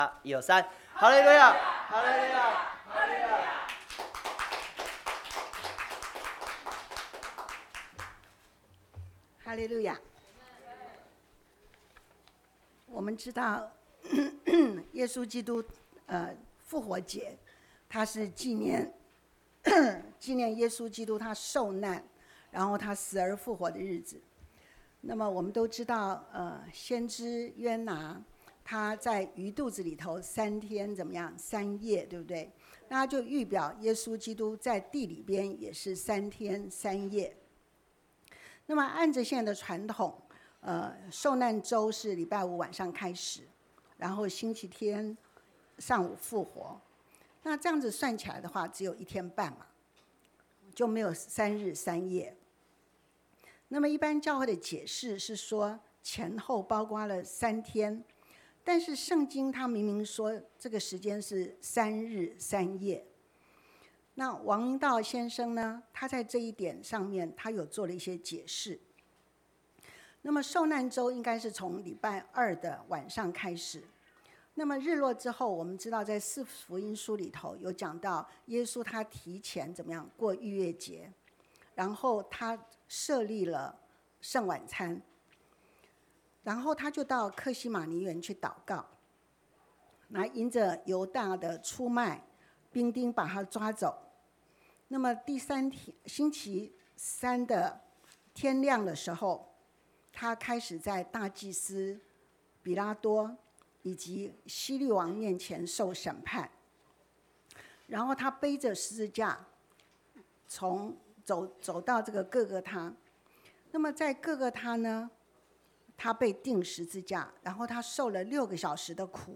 1、2、3，哈利路亚，哈利路亚，哈利路亚。 哈利路亚。我们知道，耶稣基督复活节，它是纪念耶稣基督他受难，然后他死而复活的日子。那么我们都知道，先知约拿他在鱼肚子里头3天怎么样？3夜，对不对？那他就预表耶稣基督在地里边也是3天3夜。那么按着现在的传统，受难周是礼拜5晚上开始，然后星期天上午复活。那这样子算起来的话，只有1天半嘛，就没有3日3夜。那么一般教会的解释是说，前后包括了3天，但是圣经它明明说这个时间是3日3夜。那王明道先生呢，他在这一点上面他有做了一些解释。那么受难周应该是从礼拜2的晚上开始。那么日落之后，我们知道在4福音书里头有讲到，耶稣他提前怎么样过逾越节，然后他设立了圣晚餐，然后他就到客西马尼园去祷告。那因着犹大的出卖，兵丁把他抓走。那么第3天星期3的天亮的时候，他开始在大祭司比拉多以及希律王面前受审判。然后他背着十字架走到这个各各他。那么在各各他呢，他被钉十字架，然后他受了6个小时的苦。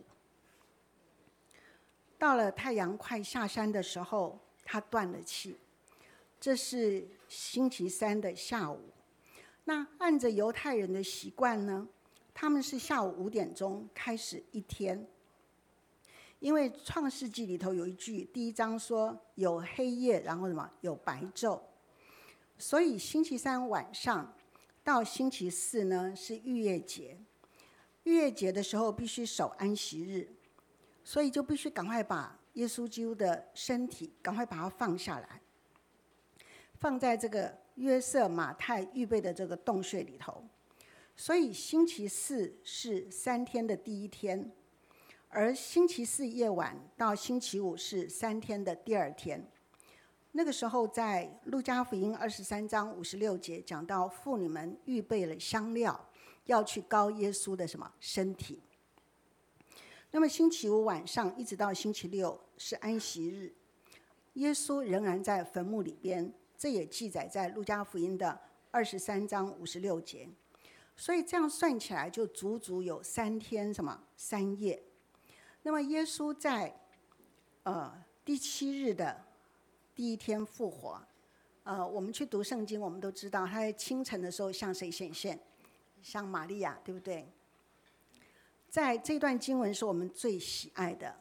到了太阳快下山的时候，他断了气。这是星期3的下午。那按着犹太人的习惯呢，他们是下午5点钟开始一天。因为创世纪里头有一句，第1章说有黑夜，然后什么有白昼，所以星期3晚上到星期4呢是逾越节。逾越节的时候必须守安息日，所以就必须赶快把耶稣基督的身体赶快把它放下来，放在这个约瑟马太预备的这个洞穴里头。所以星期4是3天的第1天，而星期4夜晚到星期5是3天的第2天。那个时候在路加福音23章56节讲到，妇女们预备了香料，要去膏耶稣的什么身体。那么星期5晚上一直到星期6是安息日，耶稣仍然在坟墓里边，这也记载在路加福音的23章56节。所以这样算起来就足足有3天什么3夜。那么耶稣在第7日的第1天复活。我们去读圣经，我们都知道他在清晨的时候向谁显现？向玛利亚，对不对？在这段经文是我们最喜爱的，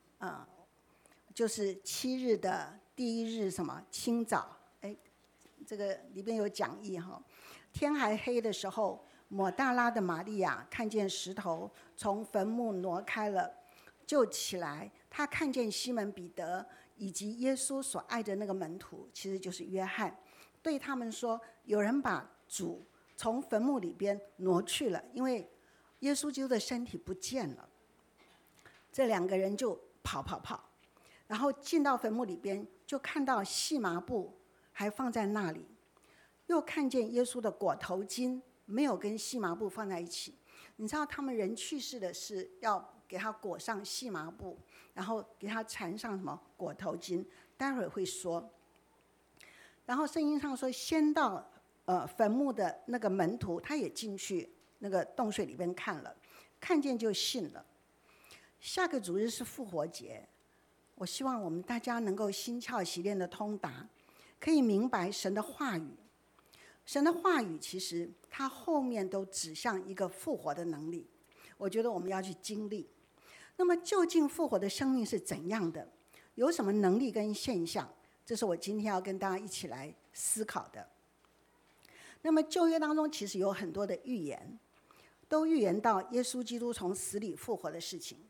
就是7日的第1日什么清早。这个里边有讲义哈。天还黑的时候，抹大拉的玛利亚看见石头从坟墓挪开了，就起来。他看见西门彼得以及耶稣所爱的那个门徒，其实就是约翰，对他们说，有人把主从坟墓里边挪去了，因为耶稣基督的身体不见了。这2个人就跑，然后进到坟墓里边，就看到细麻布还放在那里，又看见耶稣的裹头巾没有跟细麻布放在一起。你知道他们人去世的是要给他裹上细麻布，然后给他缠上什么裹头巾，待会儿会说。然后圣经上说，先到坟墓的那个门徒，他也进去那个洞穴里边看了，看见就信了。下个主日是复活节，我希望我们大家能够心窍习练的通达，可以明白神的话语。神的话语其实它后面都指向一个复活的能力，我觉得我们要去经历。那么究竟复活的生命是怎样的？有什么能力跟现象？这是我今天要跟大家一起来思考的。那么旧约当中其实有很多的预言，都预言到耶稣基督从死里复活的事情。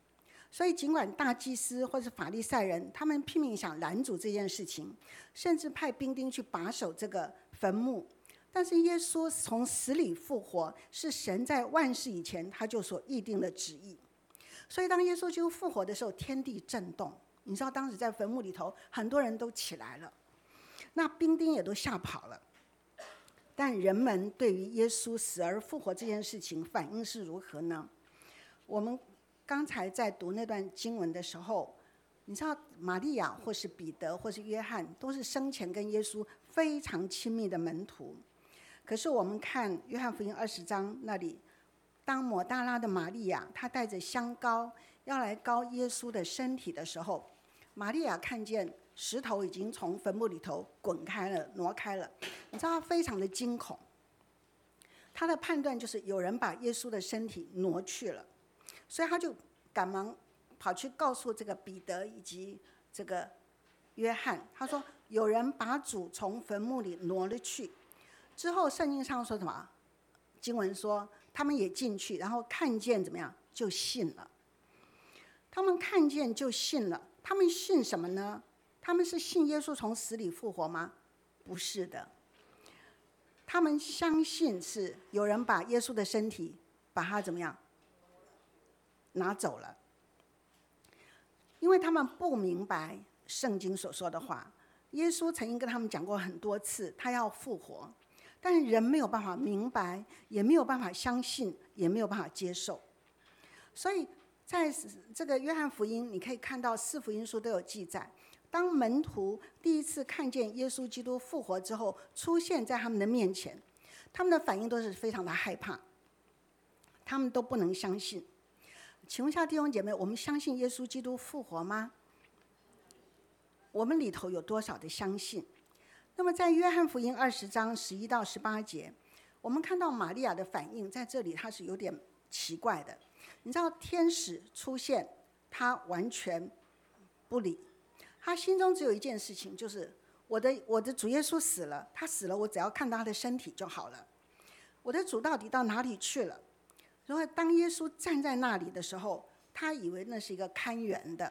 所以尽管大祭司或是法利赛人他们拼命想拦阻这件事情，甚至派兵丁去把守这个坟墓，但是耶稣从死里复活是神在万事以前他就所预定的旨意。所以当耶稣基督复活的时候，天地震动。你知道当时在坟墓里头很多人都起来了，那兵丁也都吓跑了。但人们对于耶稣死而复活这件事情反应是如何呢？我们刚才在读那段经文的时候，你知道玛利亚或是彼得或是约翰都是生前跟耶稣非常亲密的门徒。可是我们看约翰福音20章那里，当抹大拉的玛利亚她带着香膏要来膏耶稣的身体的时候，玛利亚看见石头已经从坟墓里头滚开了挪开了，你知道她非常的惊恐。她的判断就是有人把耶稣的身体挪去了，所以他就赶忙跑去告诉这个彼得以及这个约翰，他说有人把主从坟墓里挪了去。之后圣经上说什么？经文说他们也进去，然后看见怎么样就信了。他们看见就信了，他们信什么呢？他们是信耶稣从死里复活吗？不是的，他们相信是有人把耶稣的身体把他怎么样拿走了，因为他们不明白圣经所说的话。耶稣曾经跟他们讲过很多次他要复活，但人没有办法明白，也没有办法相信，也没有办法接受。所以在这个约翰福音你可以看到4福音书都有记载，当门徒第一次看见耶稣基督复活之后出现在他们的面前，他们的反应都是非常的害怕，他们都不能相信。请问一下弟兄姐妹，我们相信耶稣基督复活吗？我们里头有多少的相信？那么在约翰福音20章11到18节，我们看到玛利亚的反应，在这里她是有点奇怪的。你知道天使出现，她完全不理，她心中只有一件事情，就是我的主耶稣死了，他死了，我只要看到他的身体就好了。我的主到底到哪里去了？然后当耶稣站在那里的时候，他以为那是一个看园的。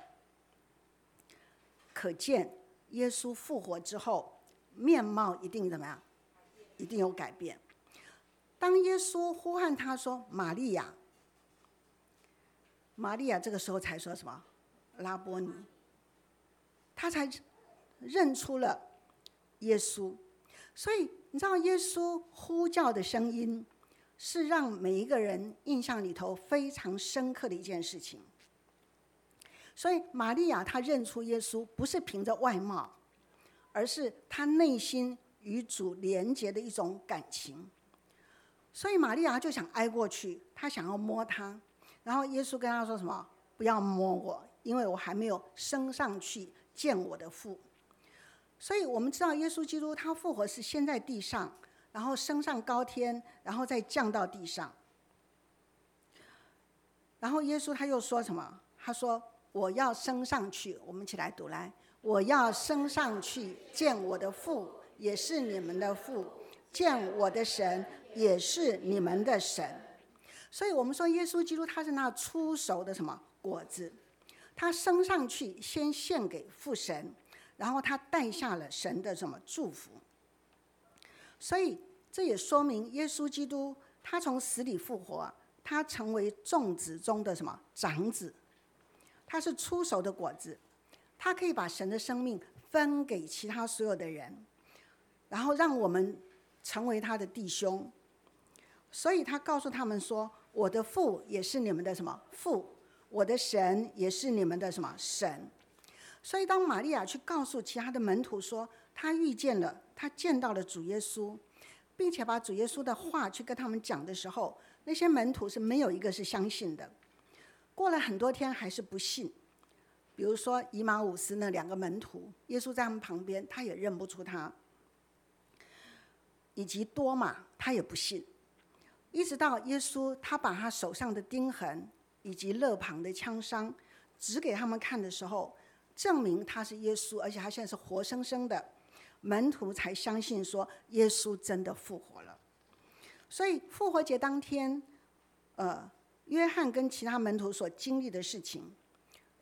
可见耶稣复活之后面貌一定怎么样？一定有改变。当耶稣呼唤他说玛利亚，玛利亚这个时候才说什么？拉波尼，他才认出了耶稣。所以你知道耶稣呼叫的声音是让每一个人印象里头非常深刻的一件事情。所以玛利亚她认出耶稣不是凭着外貌，而是她内心与主连结的一种感情。所以玛利亚就想挨过去，她想要摸他，然后耶稣跟她说什么？不要摸我，因为我还没有升上去见我的父。所以我们知道耶稣基督他复活是先在地上，然后升上高天，然后再降到地上。然后耶稣他又说什么？他说我要升上去，我们一起来读来，我要升上去见我的父，也是你们的父，见我的神，也是你们的神。所以我们说耶稣基督他是那初熟的什么果子，他升上去先献给父神，然后他带下了神的什么祝福。所以这也说明耶稣基督他从死里复活，他成为众子中的什么长子，他是初熟的果子，他可以把神的生命分给其他所有的人，然后让我们成为他的弟兄。所以他告诉他们说，我的父也是你们的什么父，我的神也是你们的什么神。所以当玛利亚去告诉其他的门徒说她遇见了，她见到了主耶稣，并且把主耶稣的话去跟他们讲的时候，那些门徒是没有一个是相信的。过了很多天还是不信。比如说以马忤斯那2个门徒，耶稣在他们旁边，他也认不出他，以及多马他也不信。一直到耶稣他把他手上的钉痕以及肋旁的枪伤指给他们看的时候，证明他是耶稣，而且他现在是活生生的，门徒才相信说耶稣真的复活了。所以复活节当天约翰跟其他门徒所经历的事情，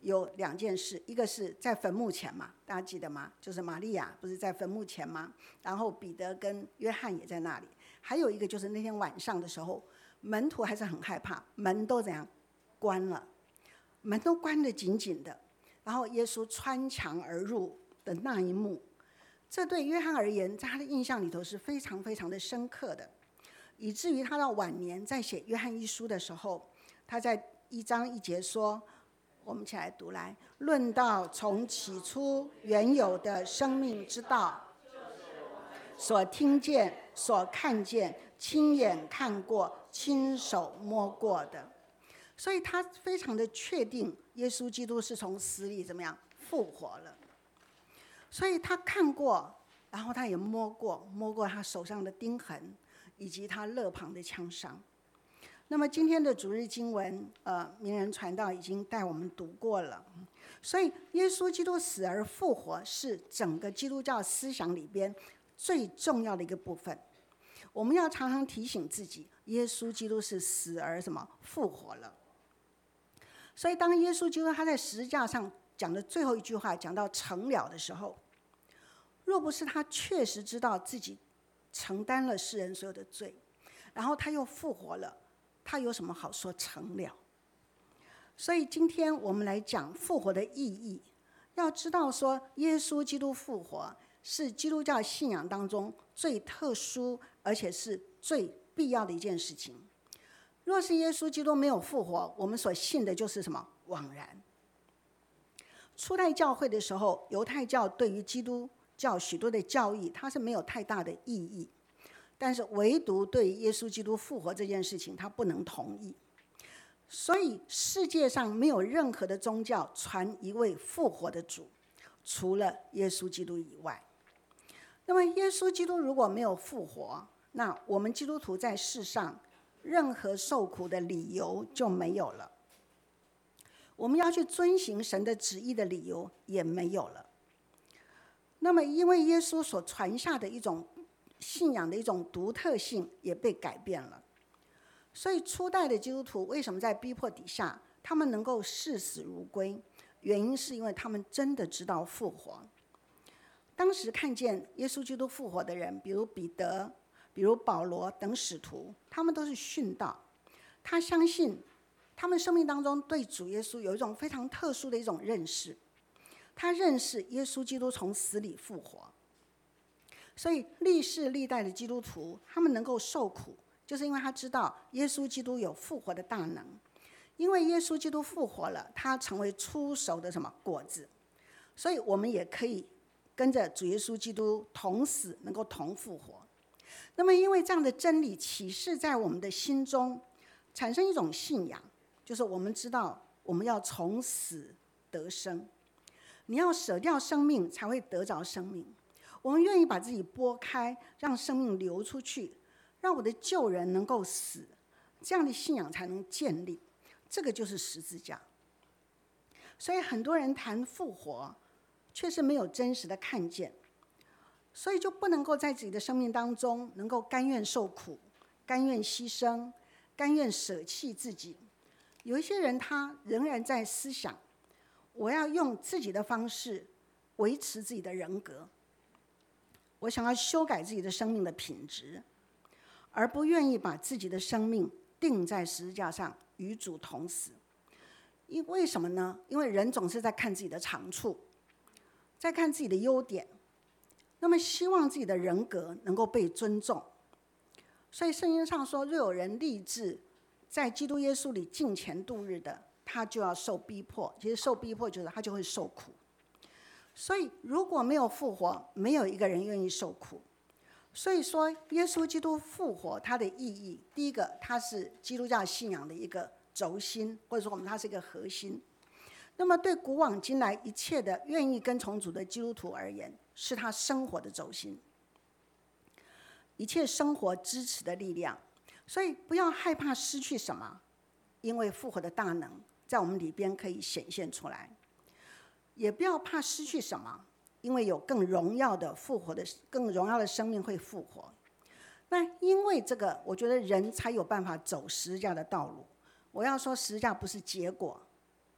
有2件事，一个是在坟墓前嘛，大家记得吗？就是玛利亚不是在坟墓前吗？然后彼得跟约翰也在那里。还有一个就是那天晚上的时候，门徒还是很害怕，门都怎样关了，门都关得紧紧的。然后耶稣穿墙而入的那一幕，这对约翰而言，在他的印象里头是非常非常的深刻的，以至于他到晚年在写约翰一书的时候，他在1章1节说，我们一起来读来，论到从起初原有的生命之道，所听见、所看见、亲眼看过、亲手摸过的。所以他非常的确定耶稣基督是从死里怎么样复活了。所以他看过，然后他也摸过他手上的钉痕，以及他肋旁的枪伤。那么今天的主日经文，名人传道已经带我们读过了。所以耶稣基督死而复活是整个基督教思想里边最重要的一个部分。我们要常常提醒自己，耶稣基督是死而什么复活了。所以当耶稣基督他在十字架上讲的最后一句话讲到成了的时候，若不是他确实知道自己承担了世人所有的罪，然后他又复活了，他有什么好说成了？所以今天我们来讲复活的意义，要知道说耶稣基督复活是基督教信仰当中最特殊而且是最必要的一件事情。若是耶稣基督没有复活，我们所信的就是什么？枉然。初代教会的时候，犹太教对于基督教许多的教义它是没有太大的意义，但是唯独对耶稣基督复活这件事情他不能同意。所以世界上没有任何的宗教传一位复活的主，除了耶稣基督以外。那么耶稣基督如果没有复活，那我们基督徒在世上任何受苦的理由就没有了，我们要去遵行神的旨意的理由也没有了。那么因为耶稣所传下的一种信仰的一种独特性也被改变了，所以初代的基督徒为什么在逼迫底下他们能够视死如归，原因是因为他们真的知道复活。当时看见耶稣基督复活的人，比如彼得，比如保罗等使徒，他们都是殉道。他相信他们生命当中对主耶稣有一种非常特殊的一种认识，他认识耶稣基督从死里复活。所以历世历代的基督徒他们能够受苦，就是因为他知道耶稣基督有复活的大能。因为耶稣基督复活了，他成为初熟的什么果子，所以我们也可以跟着主耶稣基督同死，能够同复活。那么因为这样的真理启示在我们的心中，产生一种信仰，就是我们知道我们要从死得生，你要舍掉生命才会得着生命。我们愿意把自己拨开，让生命流出去，让我的旧人能够死，这样的信仰才能建立。这个就是十字架。所以很多人谈复活，却是没有真实的看见，所以就不能够在自己的生命当中能够甘愿受苦，甘愿牺牲，甘愿舍弃自己。有一些人他仍然在思想，我要用自己的方式维持自己的人格，我想要修改自己的生命的品质，而不愿意把自己的生命钉在十字架上与主同死。为什么呢？因为人总是在看自己的长处，在看自己的优点，那么希望自己的人格能够被尊重。所以圣经上说，若有人立志在基督耶稣里敬虔度日的，他就要受逼迫。其实受逼迫就是他就会受苦。所以如果没有复活，没有一个人愿意受苦。所以说耶稣基督复活它的意义，第一个它是基督教信仰的一个轴心，或者说我们它是一个核心。那么对古往今来一切的愿意跟从主的基督徒而言，是他生活的轴心，一切生活支持的力量。所以不要害怕失去什么，因为复活的大能在我们里边可以显现出来。也不要怕失去什么，因为有更荣耀的复活的更荣耀的生命会复活。那因为这个，我觉得人才有办法走十字架的道路。我要说十字架不是结果，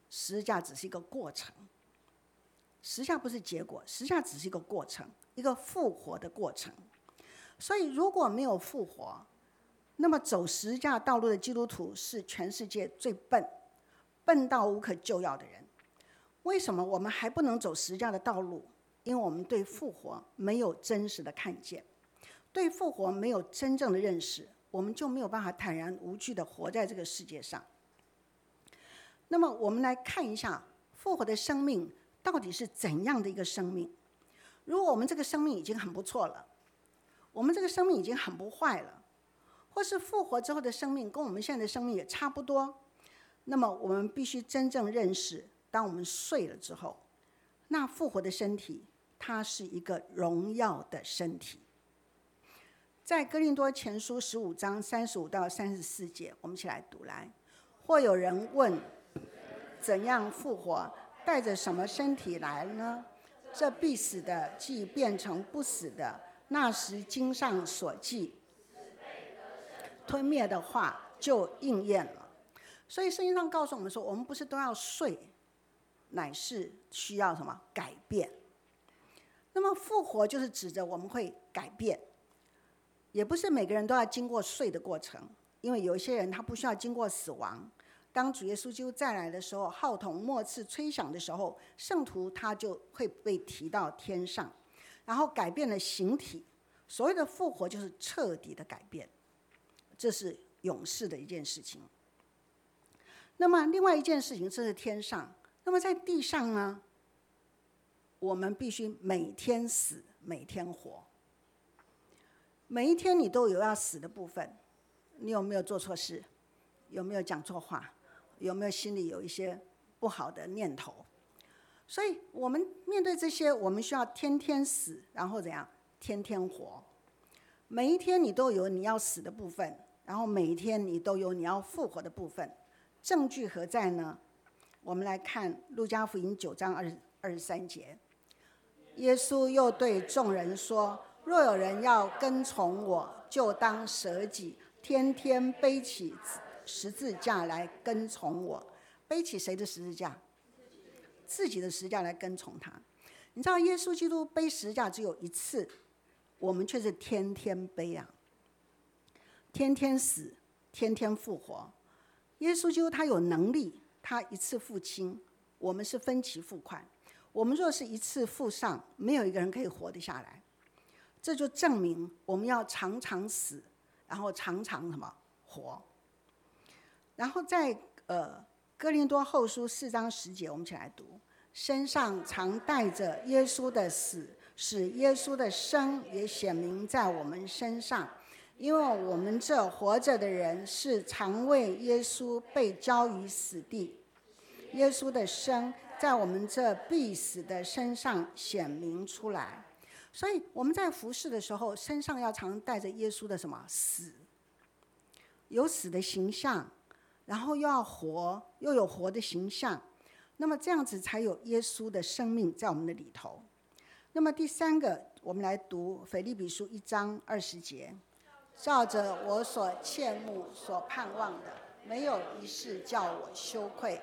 十字架只是一个过程，十字架不是结果，十字架只是一个过程，一个复活的过程。所以如果没有复活，那么走十字架道路的基督徒是全世界最笨到无可救药的人。为什么我们还不能走十字架的道路？因为我们对复活没有真实的看见，对复活没有真正的认识，我们就没有办法坦然无惧地活在这个世界上。那么我们来看一下复活的生命到底是怎样的一个生命。如果我们这个生命已经很不错了，我们这个生命已经很不坏了，或是复活之后的生命跟我们现在的生命也差不多，那么我们必须真正认识，当我们睡了之后，那复活的身体它是一个荣耀的身体。在哥林多前书15章35到34节，我们一起来读来。或有人问，怎样复活？带着什么身体来呢？这必死的既变成不死的，那时经上所记吞灭的话就应验了。所以圣经上告诉我们说，我们不是都要睡，乃是需要什么？改变。那么复活就是指着我们会改变，也不是每个人都要经过睡的过程，因为有一些人他不需要经过死亡。当主耶稣基督再来的时候，号筒末次吹响的时候，圣徒他就会被提到天上，然后改变了形体。所谓的复活就是彻底的改变，这是永世的一件事情。那么另外一件事情，这是天上。那么在地上呢，我们必须每天死，每天活。每一天你都有要死的部分。你有没有做错事？有没有讲错话？有没有心里有一些不好的念头？所以我们面对这些，我们需要天天死，然后怎样？天天活。每一天你都有你要死的部分，然后每一天你都有你要复活的部分。证据何在呢？我们来看路加福音9章23节。耶稣又对众人说，若有人要跟从我，就当舍己，天天背起十字架来跟从我。背起谁的十字架？自己的十字架来跟从他。你知道耶稣基督背十字架只有一次，我们却是天天背啊，天天死，天天复活。耶稣基督他有能力，他一次付清，我们是分期付款。我们若是一次付上，没有一个人可以活得下来。这就证明我们要常常死，然后常常什么活。然后在哥林多后书4章10节，我们一起来读。身上常带着耶稣的死，使耶稣的生也显明在我们身上。因为我们这活着的人是常为耶稣被交于死地，耶稣的生在我们这必死的身上显明出来。所以我们在服侍的时候，身上要常带着耶稣的什么？死，有死的形象，然后又要活，又有活的形象，那么这样子才有耶稣的生命在我们的里头。那么第三个，我们来读腓立比书1章20节。照着我所切慕所盼望的，没有一事叫我羞愧。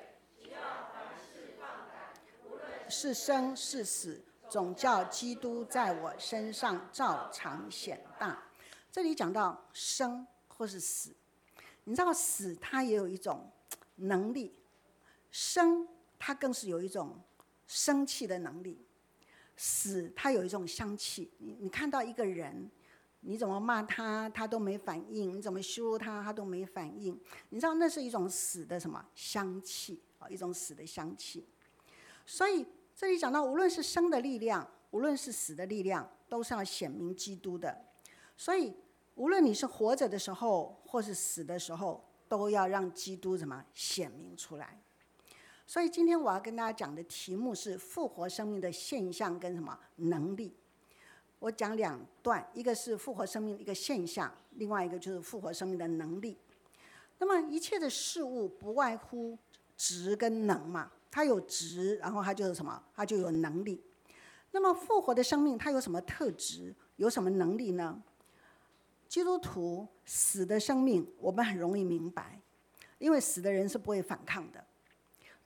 是生是死，总叫基督在我身上照常显大。这里讲到生或是死，你知道死它也有一种能力，生它更是有一种生气的能力，死它有一种香气。你看到一个人，你怎么骂他，他都没反应；你怎么羞辱他，他都没反应。你知道那是一种死的什么香气啊？一种死的香气。所以这里讲到，无论是生的力量，无论是死的力量，都是要显明基督的。所以无论你是活着的时候，或是死的时候，都要让基督怎么显明出来。所以今天我要跟大家讲的题目是复活生命的现象跟什么能力。我讲2段，一个是复活生命的一个现象，另外一个就是复活生命的能力。那么一切的事物不外乎质跟能嘛，它有质，然后它就是什么？它就有能力。那么复活的生命它有什么特质，有什么能力呢？基督徒死的生命我们很容易明白，因为死的人是不会反抗的。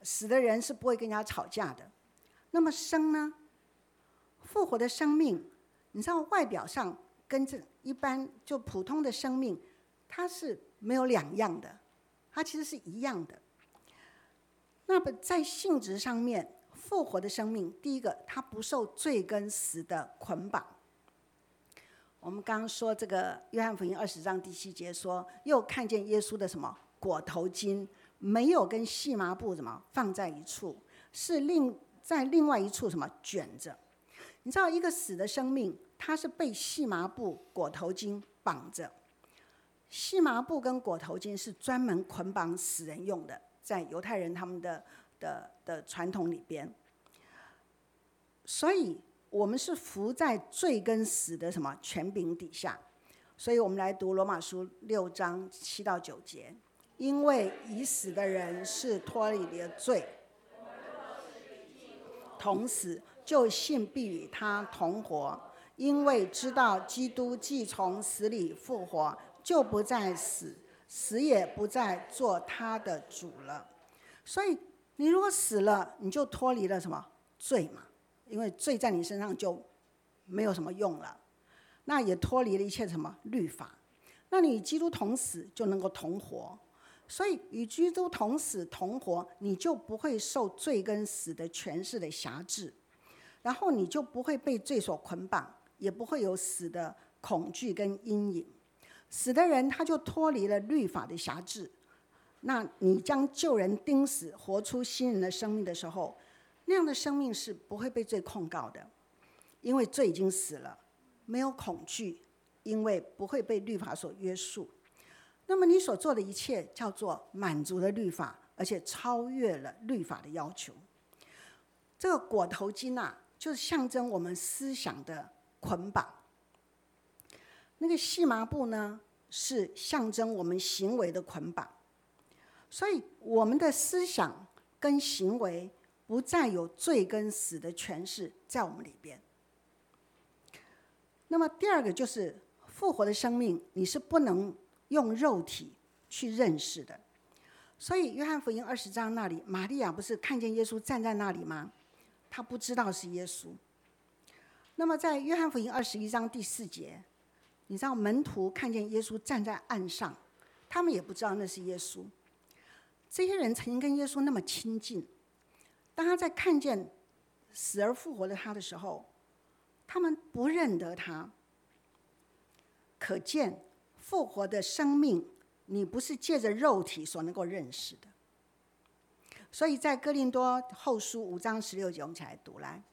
死的人是不会跟人家吵架的。那么生呢？复活的生命，你知道外表上跟这一般就普通的生命，它是没有两样的，它其实是一样的。那么在性质上面，复活的生命，第一个，它不受罪跟死的捆绑。我们刚刚说这个约翰福音20章第7节说，又看见耶稣的什么裹头巾，没有跟细麻布什么放在一处，是在另外一处什么卷着。你知道一个死的生命，它是被细麻布裹头巾绑着。细麻布跟裹头巾是专门捆绑死人用的，在犹太人他们的传统里边。所以我们是服在罪跟死的什么权柄底下。所以我们来读罗马书6章7到9节，因为已死的人是脱离了罪，同死，就信必与他同活，因为知道基督既从死里复活，就不再死，死也不再做他的主了。所以你如果死了，你就脱离了什么罪嘛，因为罪在你身上就没有什么用了，那也脱离了一切什么律法。那你与基督同死，就能够同活。所以与基督同死同活，你就不会受罪跟死的权势的辖制，然后你就不会被罪所捆绑，也不会有死的恐惧跟阴影。死的人他就脱离了律法的辖制。那你将旧人钉死，活出新人的生命的时候，那样的生命是不会被罪控告的，因为罪已经死了，没有恐惧，因为不会被律法所约束。那么你所做的一切叫做满足了律法，而且超越了律法的要求。这个裹头巾啊，就是象征我们思想的捆绑。那个细麻布呢，是象征我们行为的捆绑。所以我们的思想跟行为不再有罪跟死的权势在我们里边。那么第二个就是复活的生命，你是不能用肉体去认识的。所以约翰福音20章那里，玛利亚不是看见耶稣站在那里吗？她不知道是耶稣。那么在约翰福音21章第4节，你知道门徒看见耶稣站在岸上，他们也不知道那是耶稣。这些人曾经跟耶稣那么亲近，当他在看见死而复活的他的时候，他们不认得他。可见复活的生命，你不是借着肉体所能够认识的。所以在哥林多后书5章16节，我们一起来读来。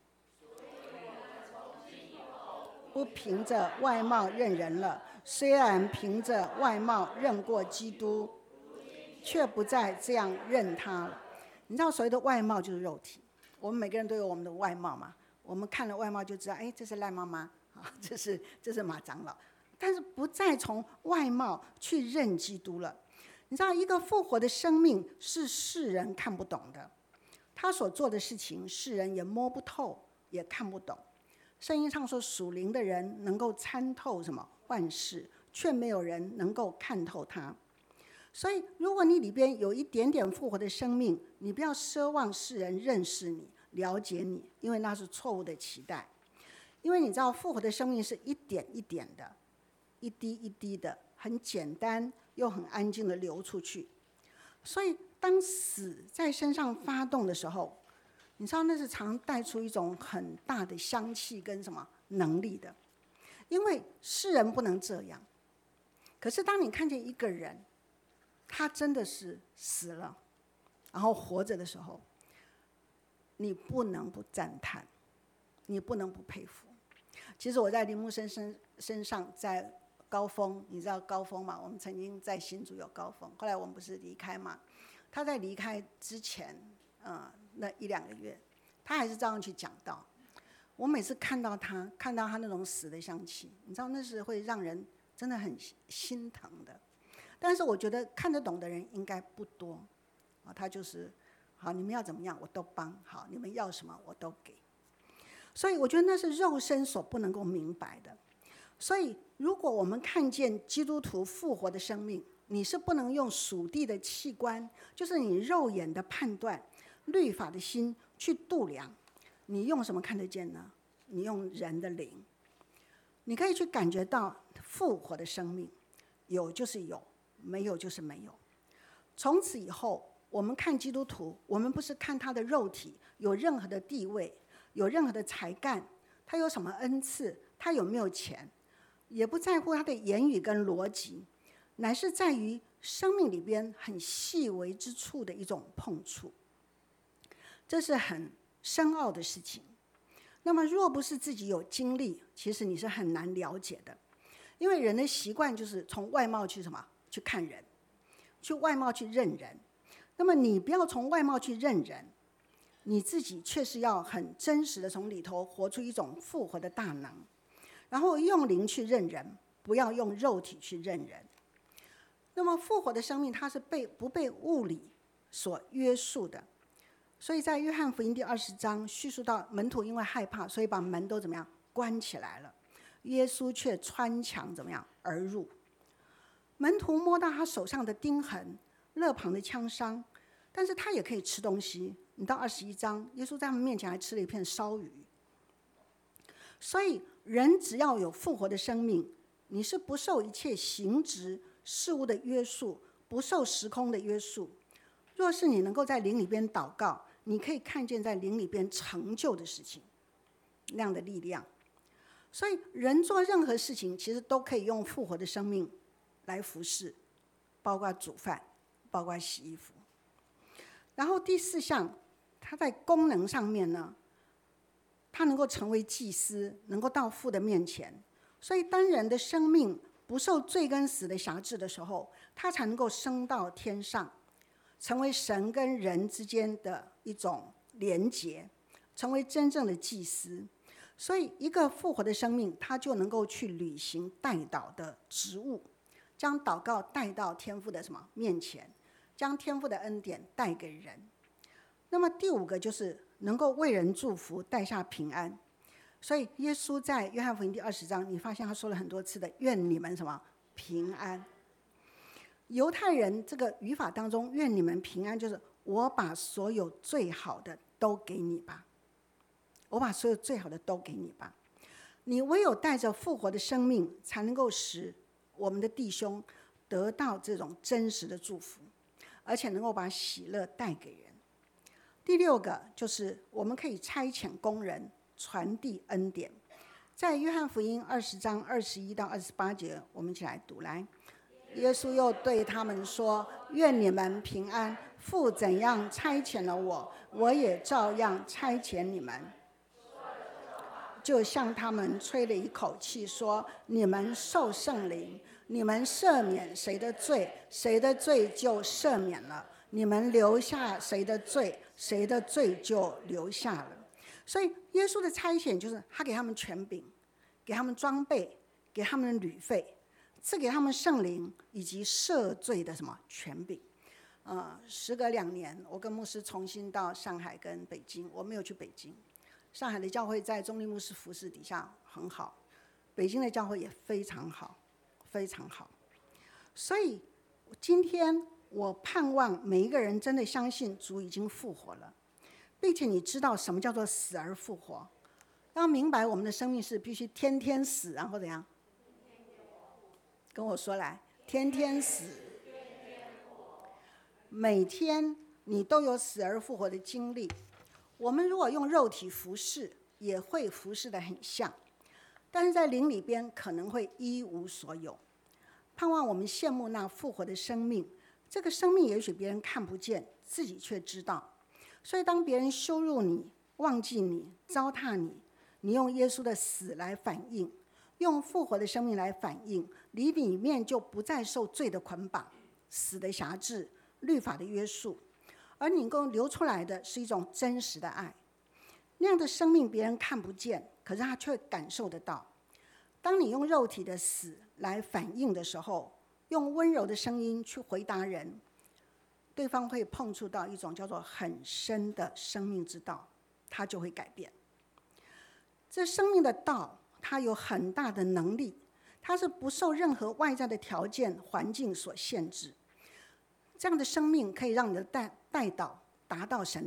不凭着外貌认人了，虽然凭着外貌认过基督，却不再这样认他了。你知道所谓的外貌就是肉体，我们每个人都有我们的外貌嘛，我们看了外貌就知道，哎，这是赖妈妈啊，这是马长老。但是不再从外貌去认基督了。你知道一个复活的生命是世人看不懂的，他所做的事情世人也摸不透，也看不懂。圣经上说，属灵的人能够参透什么万事，却没有人能够看透他。所以如果你里边有一点点复活的生命，你不要奢望世人认识你、了解你，因为那是错误的期待。因为你知道复活的生命是一点一点的，一滴一滴的，很简单又很安静的流出去。所以当死在身上发动的时候，你知道那是常带出一种很大的香气跟什么能力的。因为世人不能这样，可是当你看见一个人他真的是死了然后活着的时候，你不能不赞叹，你不能不佩服。其实我在林木生身上，在高峰，你知道高峰嘛？我们曾经在新竹有高峰，后来我们不是离开嘛？他在离开之前，那1-2个月，他还是照样去讲道。我每次看到他那种死的香气，你知道那是会让人真的很心疼的。但是我觉得看得懂的人应该不多，他就是好，你们要怎么样我都帮，好，你们要什么我都给。所以我觉得那是肉身所不能够明白的。所以如果我们看见基督徒复活的生命，你是不能用属地的器官，就是你肉眼的判断， 律法的心去度量，你用什么看得见呢？你用人的灵，你可以去感觉到复活的生命，有就是有，没有就是没有。从此以后，我们看基督徒，我们不是看他的肉体有任何的地位，有任何的才干，他有什么恩赐，他有没有钱，也不在乎他的言语跟逻辑，乃是在于生命里边很细微之处的一种碰触。这是很深奥的事情。那么若不是自己有经历，其实你是很难了解的。因为人的习惯就是从外貌去什么？去看人，去外貌去认人。那么你不要从外貌去认人，你自己却是要很真实的从里头活出一种复活的大能，然后用灵去认人，不要用肉体去认人。那么复活的生命，它是不被物理所约束的。所以在约翰福音第20章叙述到，门徒因为害怕，所以把门都怎么样关起来了，耶稣却穿墙怎么样而入。门徒摸到他手上的钉痕，肋旁的枪伤，但是他也可以吃东西。你到21章，耶稣在他们面前还吃了一片烧鱼。所以人只要有复活的生命，你是不受一切形质事物的约束，不受时空的约束。若是你能够在灵里边祷告，你可以看见在灵里边成就的事情，那样的力量。所以人做任何事情，其实都可以用复活的生命来服侍，包括煮饭，包括洗衣服。然后第4项，它在功能上面呢，它能够成为祭司，能够到父的面前。所以当人的生命不受罪跟死的辖制的时候，他才能够升到天上，成为神跟人之间的一种连结，成为真正的祭司。所以一个复活的生命，他就能够去履行代祷的职务，将祷告带到天父的什么面前，将天父的恩典带给人。那么第5个就是能够为人祝福，带下平安。所以耶稣在约翰福音第20章，你发现他说了很多次的愿你们什么平安。犹太人这个语法当中，愿你们平安就是我把所有最好的都给你吧，我把所有最好的都给你吧。你唯有带着复活的生命，才能够使我们的弟兄得到这种真实的祝福，而且能够把喜乐带给人。第6个就是我们可以差遣工人传递恩典。在约翰福音20章21到28节，我们一起来读来。耶稣又对他们说，愿你们平安，父怎样差遣了我，我也照样差遣你们。就向他们吹了一口气，说，你们受圣灵，你们赦免谁的罪，谁的罪就赦免了，你们留下谁的罪，谁的罪就留下了。所以耶稣的差遣就是他给他们权柄，给他们装备，给他们的旅费，赐给他们圣灵以及赦罪的什么权柄。时隔2年，我跟牧师重新到上海跟北京，我没有去北京。上海的教会在中立牧师服侍底下很好，北京的教会也非常好，非常好。所以今天我盼望每一个人真的相信主已经复活了，并且你知道什么叫做死而复活，要明白我们的生命是必须天天死，然后怎样？跟我说来，天天死，每天你都有死而复活的经历。我们如果用肉体服侍，也会服侍得很像，但是在灵里边可能会一无所有。盼望我们羡慕那复活的生命，这个生命也许别人看不见，自己却知道。所以当别人羞辱你、忘记你、糟蹋你，你用耶稣的死来反应，用复活的生命来反应，你里面就不再受罪的捆绑、死的辖制、律法的约束，而你能够流出来的是一种真实的爱。那样的生命别人看不见，可是他却感受得到。当你用肉体的死来反应的时候，用温柔的声音去回答人，对方会碰触到一种叫做很深的生命之道，他就会改变。这生命的道，它有很大的能力，它是不受任何外在的条件环境所限制。这样的生命可以让你的代祷达到神的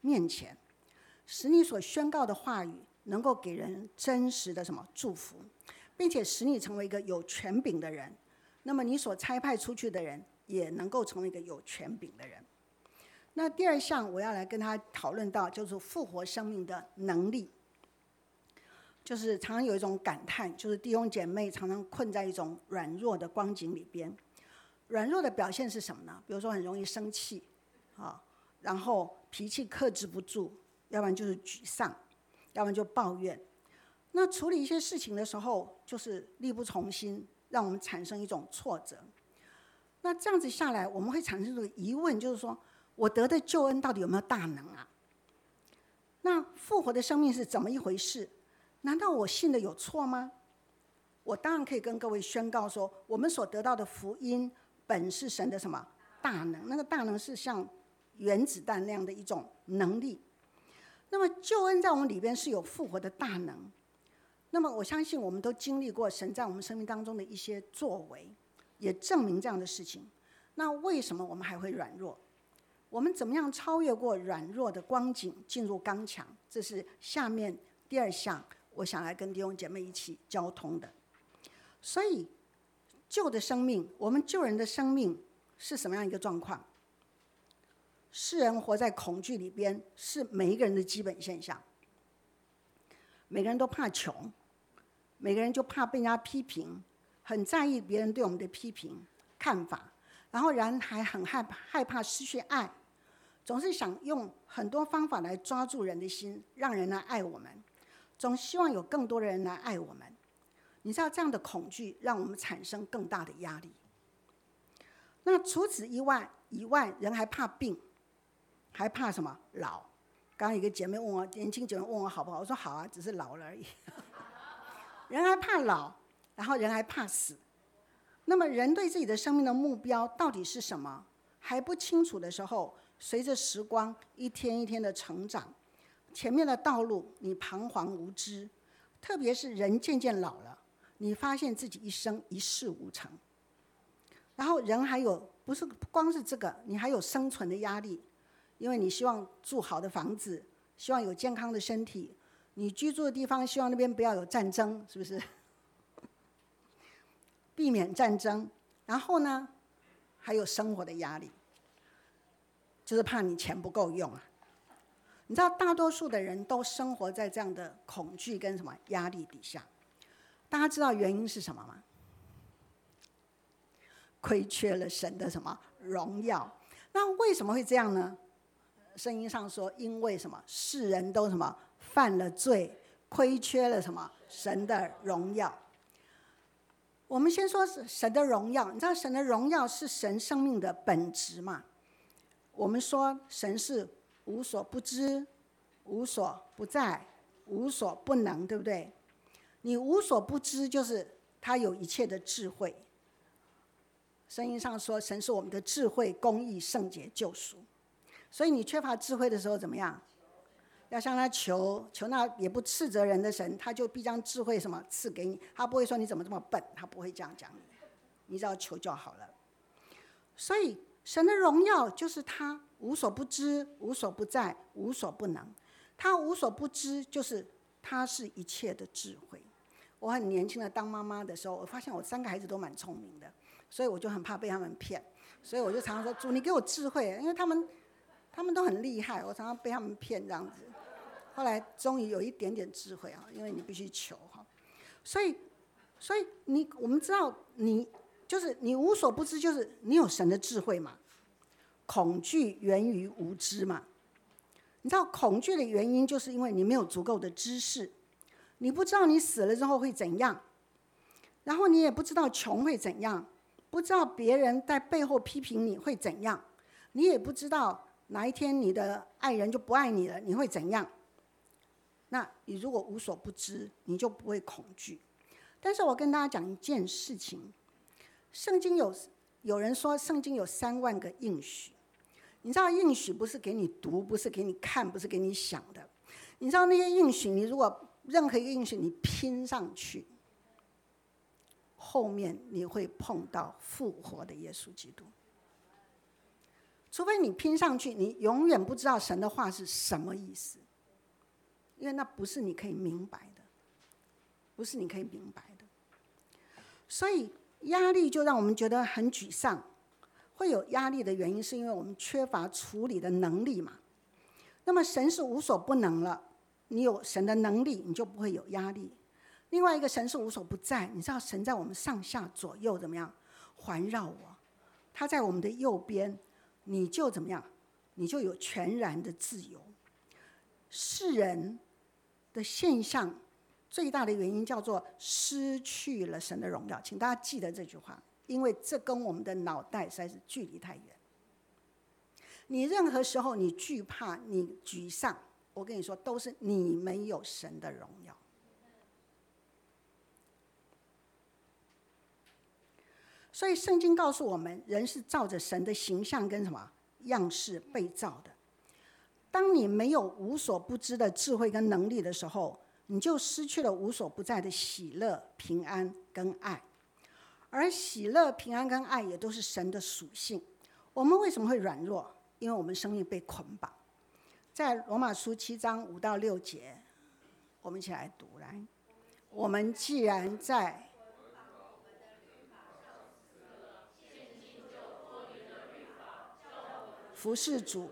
面前，使你所宣告的话语能够给人真实的什么祝福，并且使你成为一个有权柄的人。那么你所差派出去的人也能够成为一个有权柄的人。那第二项我要来跟他讨论到，就是复活生命的能力。就是常常有一种感叹，就是弟兄姐妹常常困在一种软弱的光景里边。软弱的表现是什么呢？比如说很容易生气，然后脾气克制不住，要不然就是沮丧，要不然就抱怨。那处理一些事情的时候，就是力不从心，让我们产生一种挫折。那这样子下来，我们会产生一个疑问，就是说我得的救恩到底有没有大能啊？那复活的生命是怎么一回事？难道我信的有错吗？我当然可以跟各位宣告说，我们所得到的福音本是神的什么大能？那个大能是像原子弹那样的一种能力。那么救恩在我们里边是有复活的大能。那么我相信我们都经历过神在我们生命当中的一些作为，也证明这样的事情。那为什么我们还会软弱？我们怎么样超越过软弱的光景，进入刚强？这是下面第二项我想来跟弟兄姐妹一起交通的。所以救的生命，我们救人的生命是什么样一个状况？世人活在恐惧里边，是每一个人的基本现象。每个人都怕穷，每个人就怕被人家批评，很在意别人对我们的批评看法，然后人还很害怕失去爱，总是想用很多方法来抓住人的心，让人来爱我们，总希望有更多的人来爱我们。你知道这样的恐惧让我们产生更大的压力。那除此以外，人还怕病，还怕什么？老。刚刚有个姐妹问我，年轻姐妹问我好不好，我说好啊，只是老了而已。人还怕老，然后人还怕死。那么人对自己的生命的目标到底是什么还不清楚的时候，随着时光一天一天的成长，前面的道路你彷徨无知，特别是人渐渐老了，你发现自己一生一事无成。然后人还有不光是这个，你还有生存的压力，因为你希望住好的房子，希望有健康的身体，你居住的地方希望那边不要有战争，是不是？避免战争。然后呢，还有生活的压力，就是怕你钱不够用啊。你知道大多数的人都生活在这样的恐惧跟什么压力底下。大家知道原因是什么吗？亏缺了神的什么荣耀。那为什么会这样呢？圣经上说，因为什么？世人都什么犯了罪，亏缺了什么神的荣耀。我们先说神的荣耀，你知道神的荣耀是神生命的本质嘛？我们说神是无所不知、无所不在、无所不能，对不对？你无所不知，就是他有一切的智慧。圣经上说，神是我们的智慧、公义、圣洁、救赎。所以你缺乏智慧的时候怎么样？要向他求，那也不斥责人的神，他就必将智慧什么赐给你。他不会说你怎么这么笨，他不会这样讲你，你只要求就好了。所以神的荣耀就是他无所不知、无所不在、无所不能。他无所不知，就是他是一切的智慧。我很年轻的当妈妈的时候，我发现我3个孩子都蛮聪明的，所以我就很怕被他们骗，所以我就常常说，主你给我智慧，因为他们都很厉害，我常常被他们骗这样子。后来终于有一点点智慧啊，因为你必须求哈。所以我们知道你就是你无所不知，就是你有神的智慧嘛。恐惧源于无知嘛。你知道恐惧的原因就是因为你没有足够的知识，你不知道你死了之后会怎样，然后你也不知道穷会怎样，不知道别人在背后批评你会怎样，你也不知道哪一天你的爱人就不爱你了，你会怎样。那你如果无所不知，你就不会恐惧。但是我跟大家讲一件事情，圣经有人说圣经有3万个应许。你知道应许不是给你读，不是给你看，不是给你想的。你知道那些应许，你如果任何一个应许你拼上去，后面你会碰到复活的耶稣基督。 除非你拼上去，你永远不知道神的话是什么意思，因为那不是你可以明白的，不是你可以明白的。所以压力就让我们觉得很沮丧。会有压力的原因是因为我们缺乏处理的能力嘛。那么神是无所不能了，你有神的能力，你就不会有压力。另外一个，神是无所不在，你知道神在我们上下左右怎么样环绕我，他在我们的右边，你就怎么样，你就有全然的自由。世人的现象最大的原因叫做失去了神的荣耀，请大家记得这句话，因为这跟我们的脑袋实在是距离太远。你任何时候你惧怕，你沮丧，我跟你说，都是你没有神的荣耀。所以圣经告诉我们，人是照着神的形象跟什么样式被造的。当你没有无所不知的智慧跟能力的时候，你就失去了无所不在的喜乐、平安跟爱。而喜乐、平安跟爱也都是神的属性。我们为什么会软弱？因为我们生命被捆绑。在罗马书7章5到6节，我们一起来读。来，我们既然在服侍主，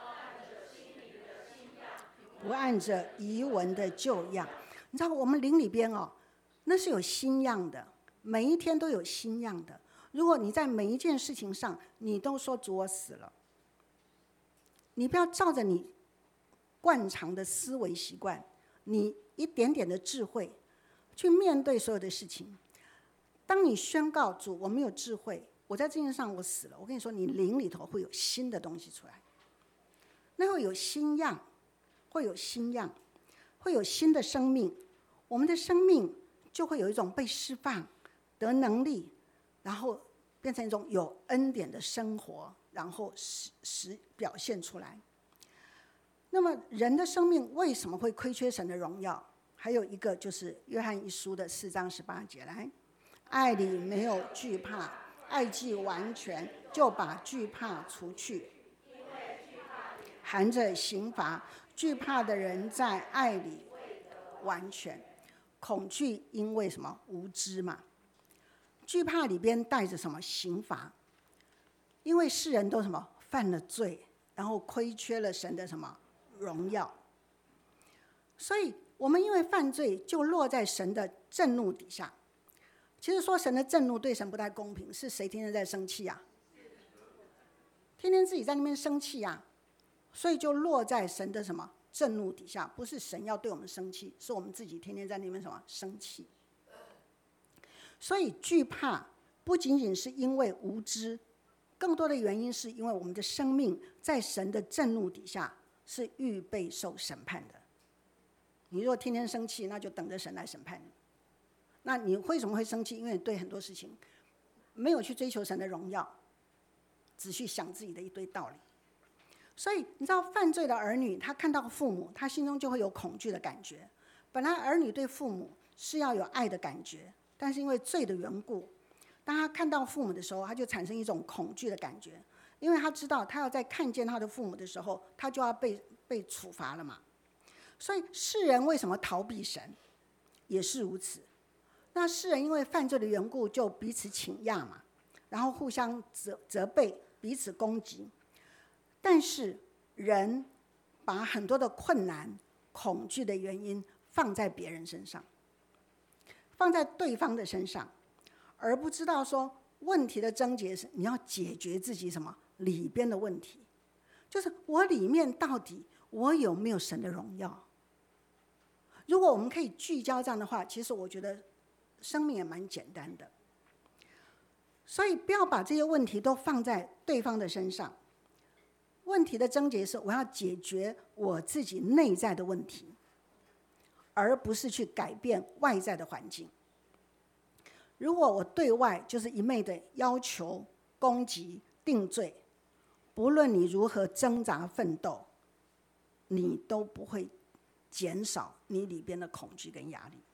不按着遗文的旧样。你知道我们灵里边那是有新样的，每一天都有新样的。如果你在每一件事情上你都说主我死了，你不要照着你惯常的思维习惯，你一点点的智慧去面对所有的事情。当你宣告主我没有智慧，我在这件事上我死了，我跟你说，你灵里头会有新的东西出来，那会有新样，会有新样，会有新的生命。我们的生命就会有一种被释放、得能力，然后变成一种有恩典的生活，然后表现出来。那么人的生命为什么会亏缺神的荣耀？还有一个就是约翰一书的4章18节，来，爱里没有惧怕，爱既完全，就把惧怕除去，含着刑罚，惧怕的人在爱里完全。恐惧因为什么？无知嘛。惧怕里边带着什么？刑罚。因为世人都什么？犯了罪，然后亏缺了神的什么？荣耀。所以我们因为犯罪就落在神的震怒底下。其实说神的震怒对神不太公平，是谁天天在生气啊？天天自己在那边生气啊，所以就落在神的什么震怒底下。不是神要对我们生气，是我们自己天天在那边什么生气。所以惧怕不仅仅是因为无知，更多的原因是因为我们的生命在神的震怒底下是预备受审判的。你若天天生气，那就等着神来审判你。那你为什么会生气？因为你对很多事情没有去追求神的荣耀，只去想自己的一堆道理。所以你知道犯罪的儿女，他看到父母，他心中就会有恐惧的感觉。本来儿女对父母是要有爱的感觉，但是因为罪的缘故，当他看到父母的时候，他就产生一种恐惧的感觉，因为他知道他要在看见他的父母的时候，他就要被处罚了嘛。所以世人为什么逃避神，也是如此。那世人因为犯罪的缘故，就彼此倾轧嘛，然后互相责备，彼此攻击。但是人把很多的困难、恐惧的原因放在别人身上，放在对方的身上，而不知道说问题的症结是你要解决自己什么里边的问题，就是我里面到底我有没有神的荣耀。如果我们可以聚焦这样的话，其实我觉得生命也蛮简单的。所以不要把这些问题都放在对方的身上，问题的症结是我要解决我自己内在的问题，而不是去改变外在的环境。如果我对外就是一昧的要求、攻击、定罪，不论你如何挣扎奋斗，你都不会减少你里边的恐惧跟压力。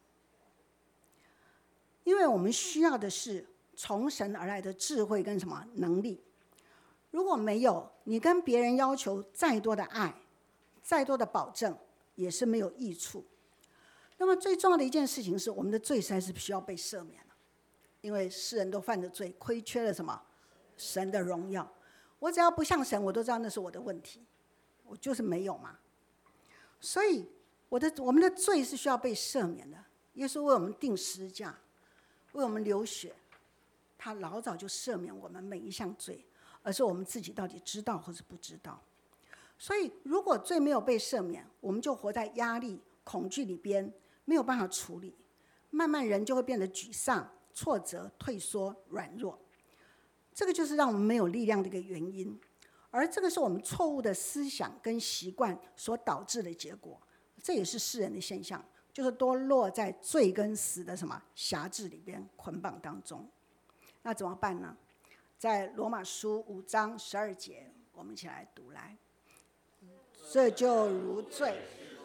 因为我们需要的是从神而来的智慧跟什么能力。 如果没有，你跟别人要求再多的爱，再多的保证，也是没有益处。那么最重要的一件事情是，我们的罪实在是需要被赦免了，因为世人都犯着罪，亏缺了什么？神的荣耀。我只要不像神，我都知道那是我的问题，我就是没有嘛。所以我们的罪是需要被赦免的。耶稣为我们定十字架，为我们流血，他老早就赦免我们每一项罪，而是我们自己到底知道或是不知道。所以如果罪没有被赦免，我们就活在压力、恐惧里边，没有办法处理，慢慢人就会变得沮丧、挫折、退缩、软弱。这个就是让我们没有力量的一个原因，而这个是我们错误的思想跟习惯所导致的结果。这也是世人的现象，就是都落在罪跟死的什么辖制里边捆绑当中。那怎么办呢？在罗马书5章12节，我们一起来读来。这就如罪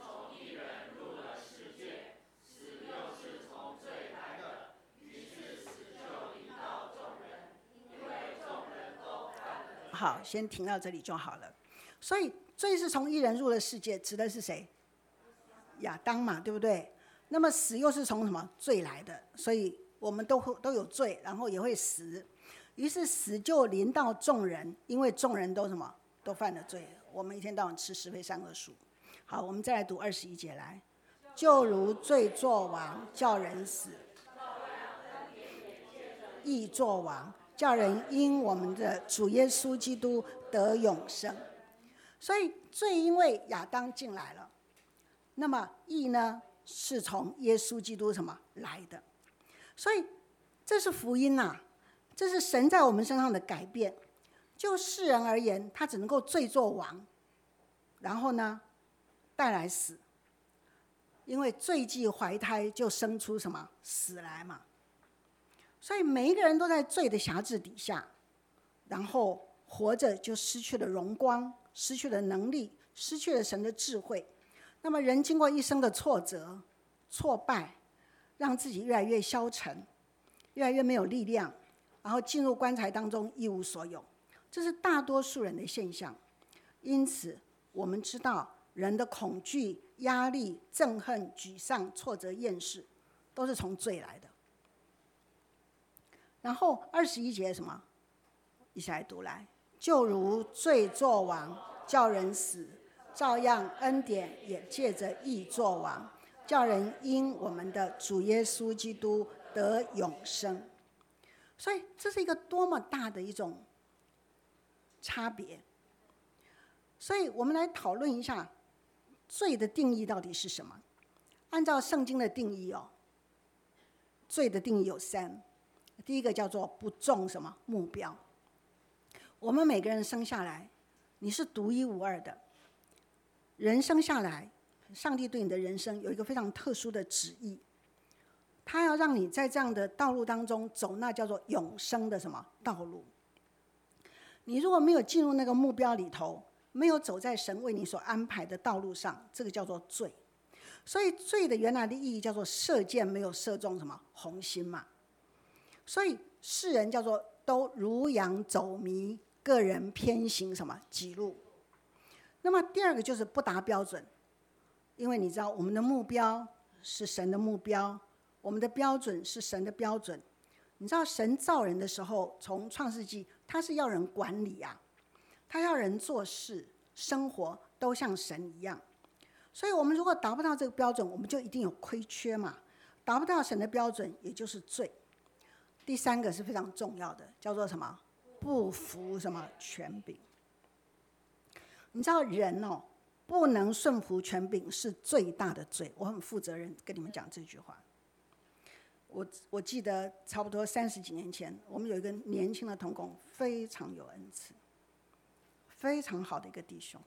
好，先停到这里就好了。所以罪是从一人入了世界，指的是谁？亚当嘛，对不对？那么死又是从什么罪来的？所以我们都有罪，然后也会死。于是死就临到众人，因为众人都什么？都犯了罪。我们一天到晚吃是非善恶树。好，我们再来读21节来。就如罪作王，叫人死；义作王，叫人因我们的主耶稣基督得永生。所以罪因为亚当进来了，那么义呢是从耶稣基督什么来的？所以这是福音啊，这是神在我们身上的改变。就世人而言，他只能够罪作王，然后呢带来死，因为罪既怀胎就生出什么死来嘛。所以每一个人都在罪的辖制底下，然后活着就失去了荣光，失去了能力，失去了神的智慧。那么人经过一生的挫折、挫败，让自己越来越消沉，越来越没有力量，然后进入棺材当中一无所有。这是大多数人的现象。因此我们知道人的恐惧、压力、憎恨、沮丧、挫折、厌世，都是从罪来的。然后21节什么？一起来读来。就如罪作王，叫人死，照样恩典也借着义作王，叫人因我们的主耶稣基督得永生。所以这是一个多么大的一种差别。所以我们来讨论一下罪的定义到底是什么。按照圣经的定义罪的定义有3。第一个叫做不中什么目标。我们每个人生下来，你是独一无二的。人生下来，上帝对你的人生有一个非常特殊的旨意，他要让你在这样的道路当中走，那叫做永生的什么道路。你如果没有进入那个目标里头，没有走在神为你所安排的道路上，这个叫做罪。所以罪的原来的意义叫做射箭没有射中什么红心嘛。所以世人叫做都如羊走迷，个人偏行什么己路。那么第二个就是不达标准，因为你知道我们的目标是神的目标，我们的标准是神的标准。你知道神造人的时候，从创世纪他是要人管理啊，他要人做事生活都像神一样。所以我们如果达不到这个标准，我们就一定有亏缺嘛。达不到神的标准，也就是罪。第3个是非常重要的，叫做什么？不服什么权柄。你知道人不能顺服权柄是最大的罪。我很负责任跟你们讲这句话。我记得差不多30几年前，我们有一个年轻的同工，非常有恩赐，非常好的一个弟兄。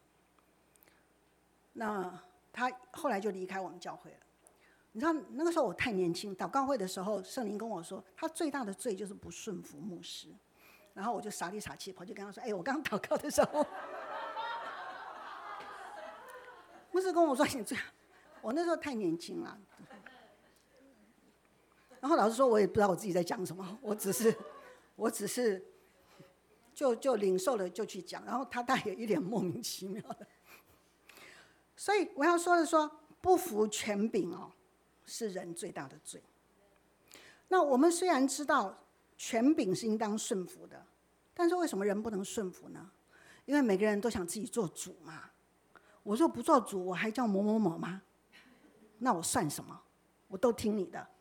那他后来就离开我们教会了。你知道那个时候我太年轻，祷告会的时候，圣灵跟我说，他最大的罪就是不顺服牧师。然后我就傻里傻气跑去跟他说：“我刚刚祷告的时候，牧师跟我说你这样。”我那时候太年轻了。然后老实说，我也不知道我自己在讲什么，我只是就领受了就去讲，然后他大概有一脸莫名其妙的。所以我要说的说，不服权柄哦，是人最大的罪。那我们虽然知道权柄是应当顺服的，但是为什么人不能顺服呢？因为每个人都想自己做主嘛。我若不做主，我还叫某某某吗？那我算什么？我都听你的。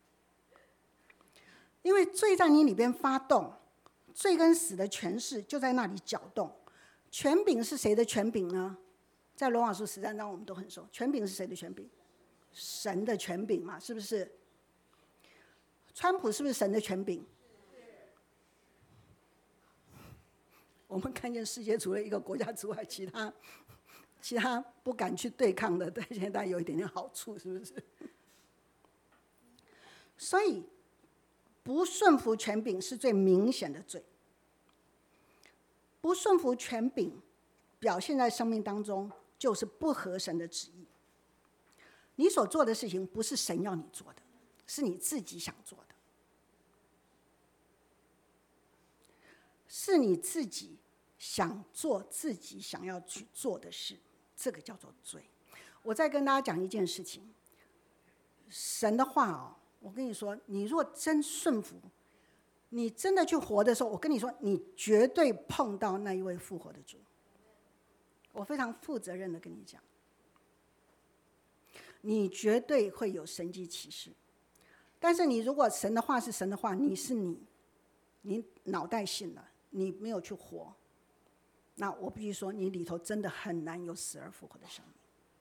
因为罪在你里边发动，罪跟死的权势就在那里搅动。权柄是谁的权柄呢？在罗马书13章我们都很熟，权柄是谁的权柄？神的权柄嘛，是不是？川普是不是神的权柄？我们看见世界除了一个国家之外，其他不敢去对抗的，对现在有一点点好处，是不是？所以不顺服权柄是最明显的罪。不顺服权柄表现在生命当中，就是不合神的旨意。你所做的事情不是神要你做的，是你自己想做的，是你自己想做自己想要去做的事，这个叫做罪。我再跟大家讲一件事情，神的话哦，我跟你说，你若真顺服，你真的去活的时候，我跟你说，你绝对碰到那一位复活的主。我非常负责任的跟你讲，你绝对会有神迹奇事。但是你如果神的话是神的话，你是你脑袋信了，你没有去活，那我必须说，你里头真的很难有死而复活的生命。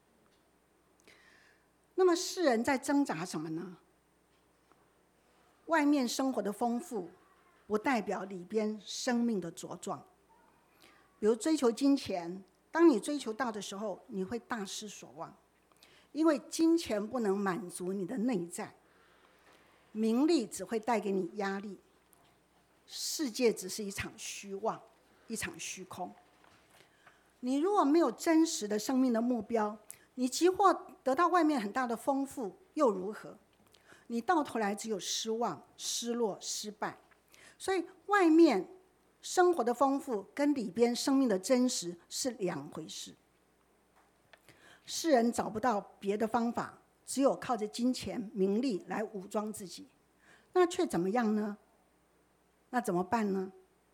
那么世人在挣扎什么呢？外面生活的丰富不代表里边生命的茁壮。比如追求金钱，当你追求到的时候，你会大失所望，因为金钱不能满足你的内在，名利只会带给你压力，世界只是一场虚妄，一场虚空。你如果没有真实的生命的目标，你即或得到外面很大的丰富又如何？你到头来只有失望、失落、失败。所以外面生活的丰富跟里边生命的真实是两回事。世人找不到别的方法，只有靠着金钱、名利来武装自己，那却怎么样呢？那怎么办呢？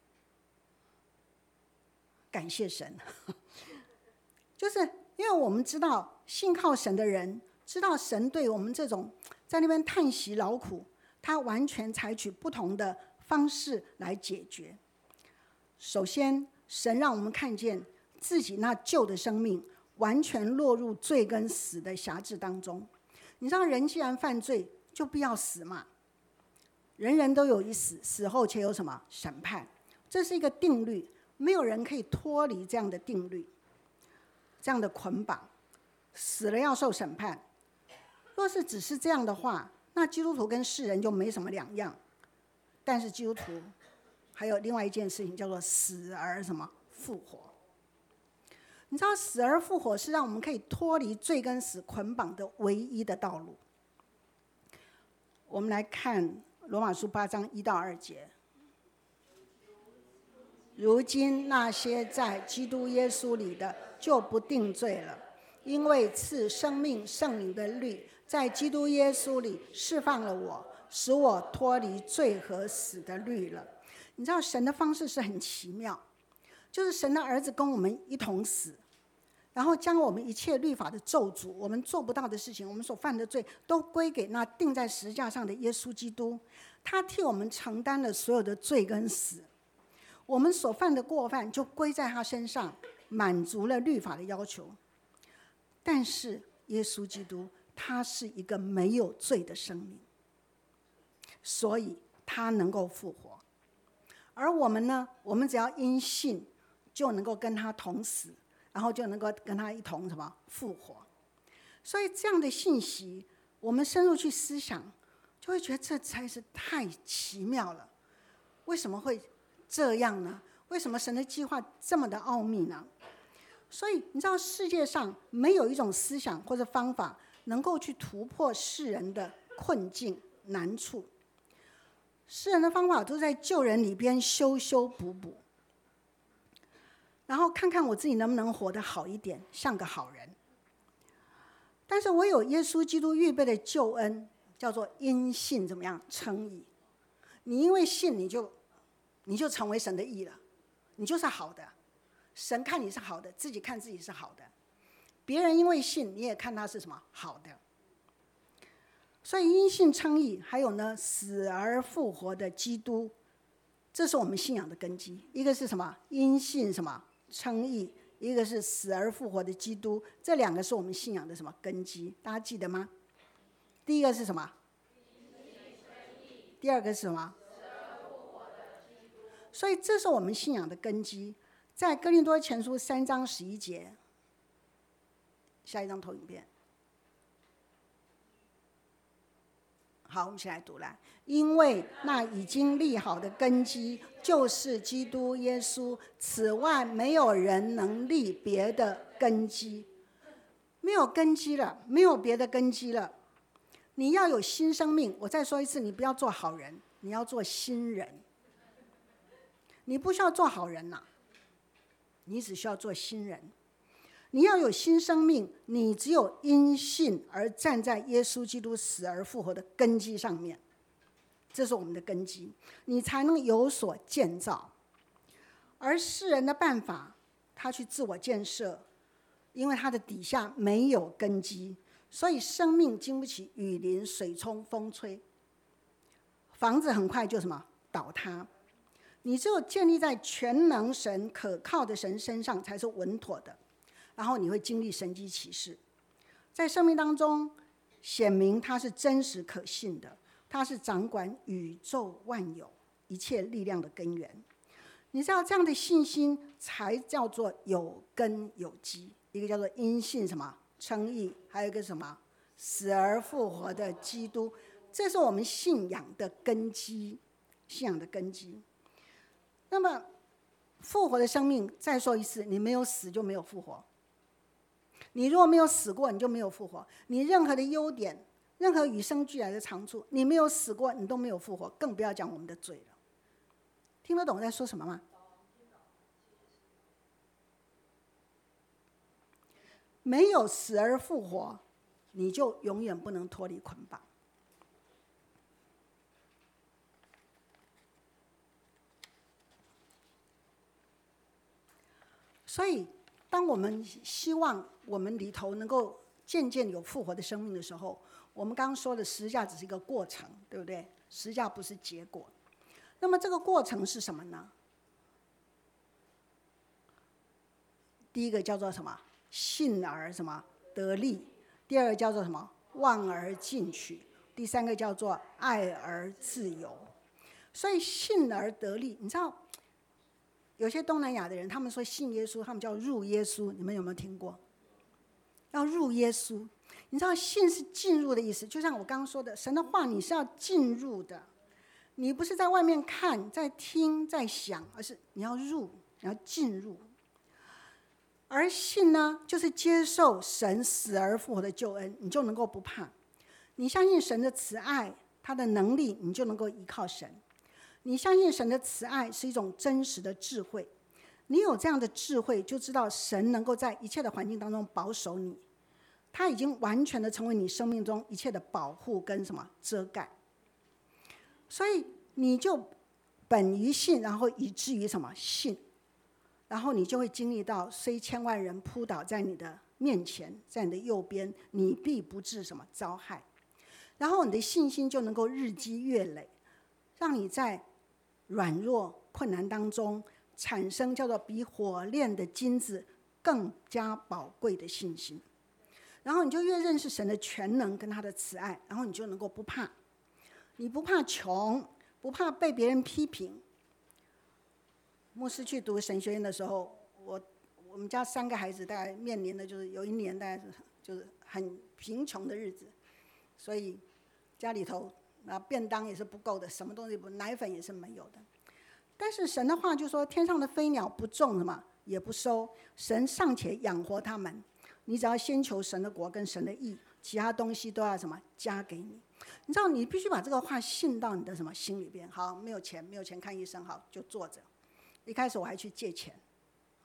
感谢神，就是因为我们知道信靠神的人，知道神对我们这种在那边叹息劳苦，他完全采取不同的方式来解决。首先，神让我们看见自己那旧的生命完全落入罪跟死的辖制当中。你知道，人既然犯罪，就必要死嘛。人人都有一死，死后且有什么审判，这是一个定律，没有人可以脱离这样的定律，这样的捆绑。死了要受审判。若是只是这样的话，那基督徒跟世人就没什么两样。但是基督徒还有另外一件事情，叫做死而什么复活。你知道，死而复活是让我们可以脱离罪跟死捆绑的唯一的道路。我们来看罗马书8章1到2节。如今那些在基督耶稣里的就不定罪了，因为赐生命圣灵的律在基督耶稣里释放了我，使我脱离罪和死的律了。你知道神的方式是很奇妙，就是神的儿子跟我们一同死，然后将我们一切律法的咒诅，我们做不到的事情，我们所犯的罪，都归给那钉在十字架上的耶稣基督。他替我们承担了所有的罪跟死，我们所犯的过犯就归在他身上，满足了律法的要求。但是耶稣基督他是一个没有罪的生命，所以他能够复活。而我们呢，我们只要因信就能够跟他同死，然后就能够跟他一同什么复活。所以这样的信息我们深入去思想，就会觉得这才是太奇妙了。为什么会这样呢？为什么神的计划这么的奥秘呢？所以你知道，世界上没有一种思想或者方法能够去突破世人的困境难处。世人的方法都在旧人里边修修补补， 然后看看我自己能不能活得好一点，像个好人。但是我有耶稣基督预备的救恩，叫做因信怎么样称义。你因为信，你就成为神的义了，你就是好的。神看你是好的，自己看自己是好的，别人因为信，你也看他是什么好的。所以因信称义，还有呢，死而复活的基督，这是我们信仰的根基。一个是什么？因信什么称义，一个是死而复活的基督，这两个是我们信仰的什么根基？大家记得吗？第一个是什么？第二个是什么？所以这是我们信仰的根基。在哥林多前书3章11节，下一张投影片。好，我们一起来读来。因为那已经立好的根基就是基督耶稣，此外没有人能立别的根基。没有根基了，没有别的根基了。你要有新生命。我再说一次，你不要做好人，你要做新人。你不需要做好人呐，你只需要做新人。你要有新生命，你只有因信而站在耶稣基督死而复活的根基上面，这是我们的根基，你才能有所建造。而世人的办法，他去自我建设，因为他的底下没有根基，所以生命经不起雨淋、水冲、风吹，房子很快就什么倒塌。你只有建立在全能神、可靠的神身上，才是稳妥的。然后你会经历神迹奇事，在生命当中显明他是真实可信的，他是掌管宇宙万有一切力量的根源。你知道这样的信心才叫做有根有基。一个叫做因信什么称义，还有一个什么死而复活的基督，这是我们信仰的根基，信仰的根基。那么复活的生命，再说一次，你没有死就没有复活。你如果没有死过，你就没有复活。你任何的优点，任何与生俱来的长处，你没有死过，你都没有复活，更不要讲我们的罪了。听得懂我在说什么吗？没有死而复活，你就永远不能脱离捆绑。所以当我们希望我们里头能够渐渐有复活的生命的时候，我们刚刚说的十字架只是一个过程，对不对？十字架不是结果。那么这个过程是什么呢？第一个叫做什么？信而什么得利。第二个叫做什么？望而进取。第三个叫做爱而自由。所以信而得利，你知道有些东南亚的人，他们说信耶稣，他们叫入耶稣，你们有没有听过？要入耶稣，你知道信是进入的意思，就像我刚刚说的，神的话你是要进入的，你不是在外面看、在听、在想，而是你要入，你要进入。而信呢，就是接受神死而复活的救恩，你就能够不怕。你相信神的慈爱，他的能力，你就能够依靠神。你相信神的慈爱是一种真实的智慧，你有这样的智慧，就知道神能够在一切的环境当中保守你，他已经完全的成为你生命中一切的保护跟什么遮盖。所以你就本于信，然后以至于什么信，然后你就会经历到虽千万人扑倒在你的面前，在你的右边，你必不致什么遭害。然后你的信心就能够日积月累，让你在软弱困难当中产生叫做比火炼的金子更加宝贵的信心。然后你就越认识神的全能跟他的慈爱，然后你就能够不怕。你不怕穷，不怕被别人批评。牧师去读神学院的时候，我们家3个孩子大概面临的就是有一年大概就是很贫穷的日子，所以家里头便当也是不够的，什么东西不，奶粉也是没有的。但是神的话就说，天上的飞鸟不种什么也不收，神尚且养活他们，你只要先求神的国跟神的义，其他东西都要什么加给你。你知道你必须把这个话信到你的什么心里边。好，没有钱看医生，好就坐着。一开始我还去借钱，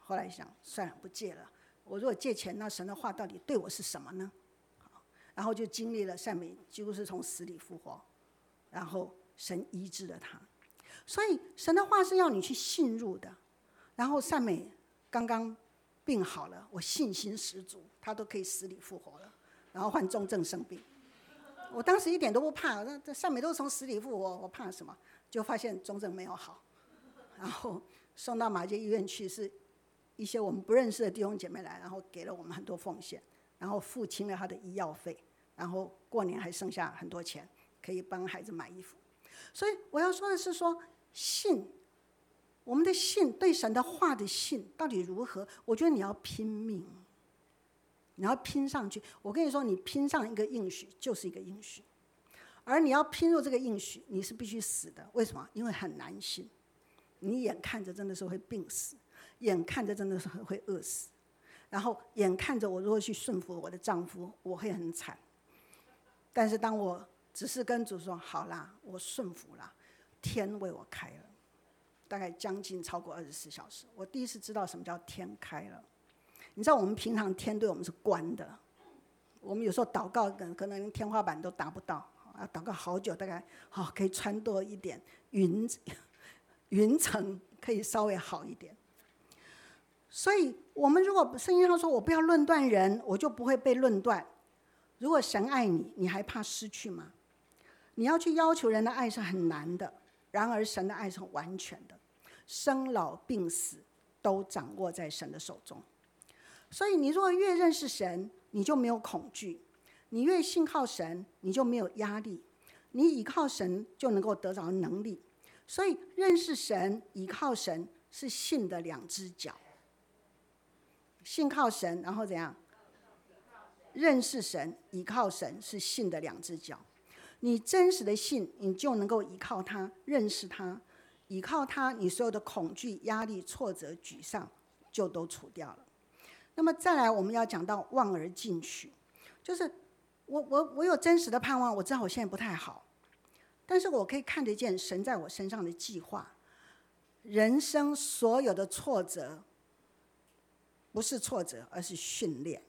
后来想算了，不借了。我如果借钱，那神的话到底对我是什么呢？然后就经历了善美几乎是从死里复活，然后神医治了他。所以神的话是要你去信入的。然后善美刚刚病好了，我信心十足，他都可以死里复活了，然后患重症生病。我当时一点都不怕，这善美都从死里复活，我怕什么？就发现重症没有好，然后送到马偕医院去，是一些我们不认识的弟兄姐妹来，然后给了我们很多奉献，然后付清了他的医药费，然后过年还剩下很多钱，可以帮孩子买衣服。所以我要说的是说，信，我们的信，对神的话的信到底如何？我觉得你要拼命，你要拼上去。我跟你说，你拼上一个应许就是一个应许，而你要拼入这个应许，你是必须死的。为什么？因为很难信，你眼看着真的是会病死，眼看着真的是会饿死，然后眼看着我如果去顺服我的丈夫，我会很惨。但是当我只是跟主说好啦，我顺服了，天为我开了，大概将近超过24小时，我第一次知道什么叫天开了。你知道我们平常天对我们是关的，我们有时候祷告可能连天花板都达不到，祷告好久，大概可以穿多一点云层，可以稍微好一点。所以我们如果圣经上说我不要论断人，我就不会被论断。如果神爱你，你还怕失去吗？你要去要求人的爱是很难的，然而神的爱是很完全的，生老病死都掌握在神的手中。所以你如果越认识神，你就没有恐惧；你越信靠神，你就没有压力；你倚靠神就能够得着能力。所以认识神、倚靠神是信的两只脚。信靠神，然后怎样？认识神、倚靠神是信的两只脚。你真实的信，你就能够依靠他，认识他，依靠他，你所有的恐惧、压力、挫折、沮丧就都除掉了。那么再来，我们要讲到望而进取，就是我有真实的盼望，我知道我现在不太好，但是我可以看得见神在我身上的计划。人生所有的挫折，不是挫折，而是训练。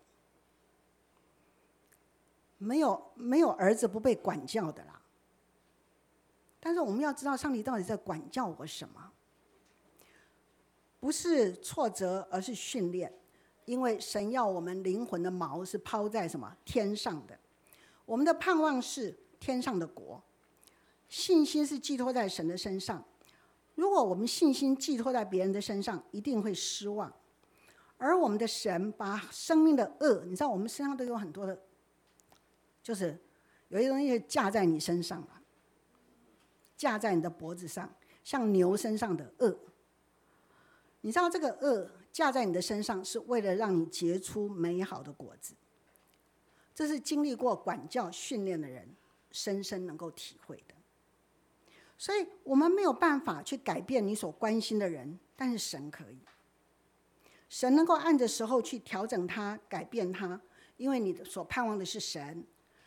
没有儿子不被管教的啦。但是我们要知道，上帝到底在管教我什么？不是挫折，而是训练。因为神要我们灵魂的锚是抛在什么？天上的。我们的盼望是天上的国，信心是寄托在神的身上。如果我们信心寄托在别人的身上，一定会失望。而我们的神把生命的恶，你知道我们身上都有很多的，就是有一些东西架在你身上了，架在你的脖子上，像牛身上的恶。你知道这个恶架在你的身上，是为了让你结出美好的果子。这是经历过管教训练的人深深能够体会的。所以我们没有办法去改变你所关心的人，但是神可以。神能够按着时候去调整他，改变他，因为你所盼望的是神，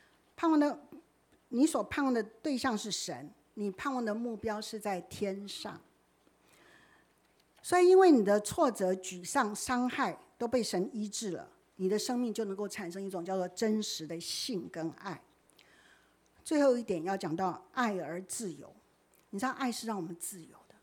你所盼望的对象是神，你盼望的目标是在天上。所以因为你的挫折、沮丧、伤害都被神医治了，你的生命就能够产生一种叫做真实的信跟爱。最后一点要讲到爱而自由。你知道爱是让我们自由的。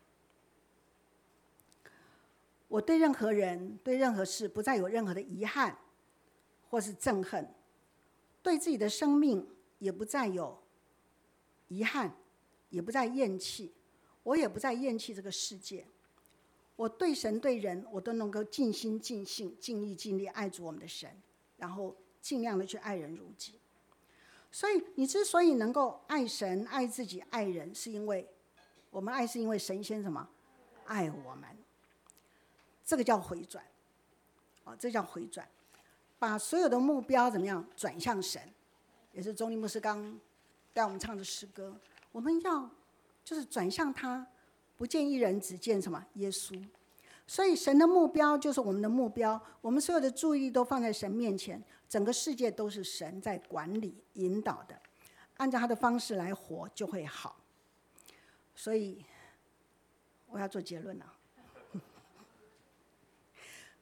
我对任何人、对任何事不再有任何的遗憾或是憎恨，对自己的生命也不再有遗憾，也不再厌弃，我也不再厌弃这个世界。我对神对人，我都能够尽心尽性、尽意尽力爱主我们的神，然后尽量的去爱人如己。所以你之所以能够爱神、爱自己、爱人，是因为我们爱，是因为神先什么？爱我们。这个叫回转，这叫回转，把所有的目标怎么样转向神，也是钟立牧师刚带我们唱的诗歌。我们要就是转向他，不见一人，只见什么？耶稣。所以神的目标就是我们的目标，我们所有的注意力都放在神面前，整个世界都是神在管理引导的，按照他的方式来活就会好。所以我要做结论了。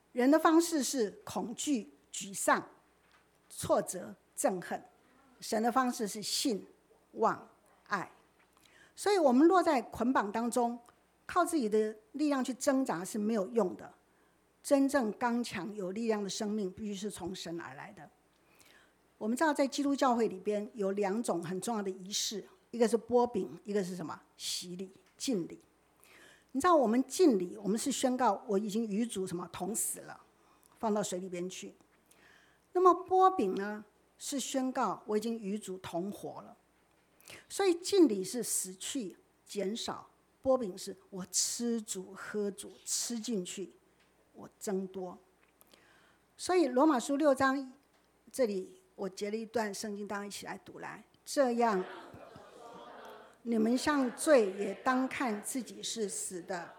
人的方式是恐惧、沮丧、挫折、憎恨，神的方式是信、望、爱。所以我们落在捆绑当中，靠自己的力量去挣扎是没有用的。真正刚强有力量的生命必须是从神而来的。我们知道在基督教会里边有2种很重要的仪式，一个是擘饼，一个是什么？洗礼、敬礼。你知道我们敬礼，我们是宣告我已经与主什么同死了，放到水里边去。那么擘饼呢，是宣告我已经与主同活了。所以敬礼是死去减少，擘饼是我吃主喝主，吃进去我增多。所以罗马书6章这里我截了一段圣经，大家一起来读来。这样你们向罪也当看自己是死的，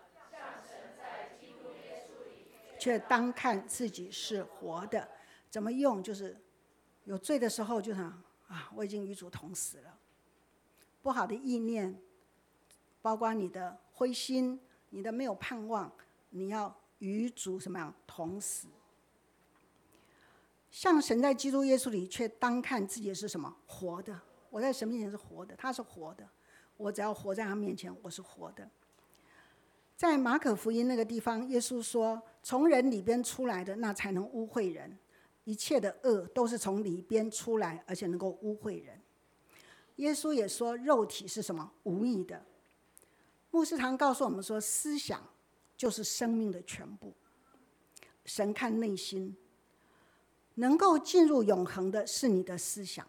却当看自己是活的。怎么用？就是有罪的时候就想我已经与主同死了。不好的意念，包括你的灰心，你的没有盼望，你要与主什么样同死。像神在基督耶稣里，却当看自己是什么？活的。我在神面前是活的，他是活的，我只要活在他面前，我是活的。在马可福音那个地方，耶稣说，从人里边出来的，那才能污秽人。一切的恶都是从里边出来，而且能够污秽人。耶稣也说，肉体是什么？无益的。牧师堂告诉我们说，思想就是生命的全部。神看内心，能够进入永恒的是你的思想。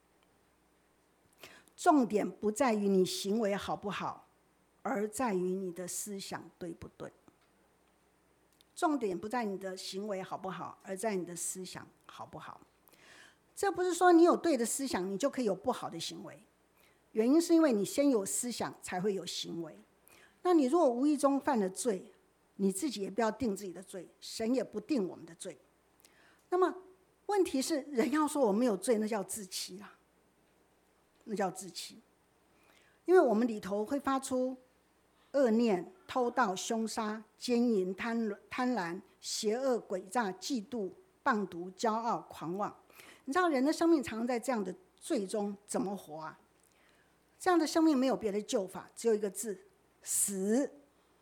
重点不在于你行为好不好，而在于你的思想对不对。重点不在你的行为好不好，而在你的思想好不好。这不是说你有对的思想，你就可以有不好的行为。原因是因为你先有思想，才会有行为。那你如果无意中犯了罪，你自己也不要定自己的罪，神也不定我们的罪。那么问题是，人要说我没有罪，那叫自欺啦，那叫自欺。因为我们里头会发出恶念、偷盗、凶杀、奸淫、贪婪、邪恶、诡诈、嫉妒、谤毒、骄傲、狂妄。你知道人的生命常常在这样的罪中怎么活啊？这样的生命没有别的救法，只有一个字：死。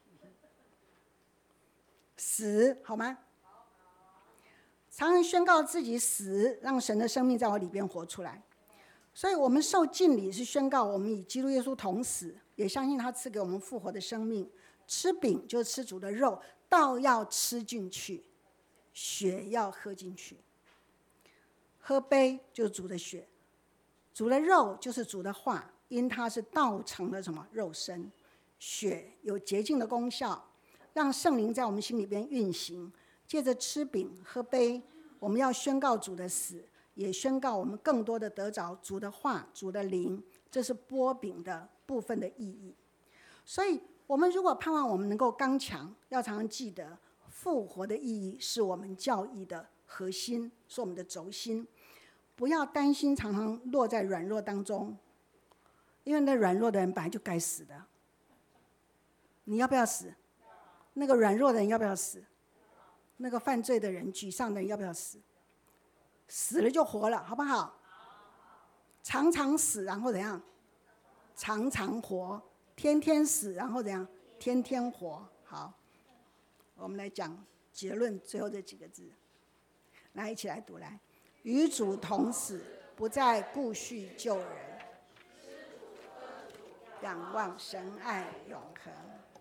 死，好吗？常常宣告自己死，让神的生命在我里边活出来。所以我们受敬礼是宣告我们与基督耶稣同死，也相信他赐给我们复活的生命。吃饼就是吃主的肉，道要吃进去，血要喝进去。喝杯就是主的血，主的肉就是主的话，因它是道成了什么？肉身。血有洁净的功效，让圣灵在我们心里边运行。借着吃饼喝杯，我们要宣告主的死，也宣告我们更多的得着主的话、主的灵。这是擘饼的部分的意义。所以我们如果盼望我们能够刚强，要常常记得复活的意义是我们教义的核心，是我们的轴心。不要担心常常落在软弱当中，因为那软弱的人本来就该死的。你要不要死？那个软弱的人要不要死？那个犯罪的人、沮丧的人要不要死？死了就活了，好不好？常常死，然后怎样？常常活。天天死，然后怎样？天天活。好，我们来讲结论，最后这几个字。来，一起来读来。与主同死，不再顾恤救人，仰望神爱永恒。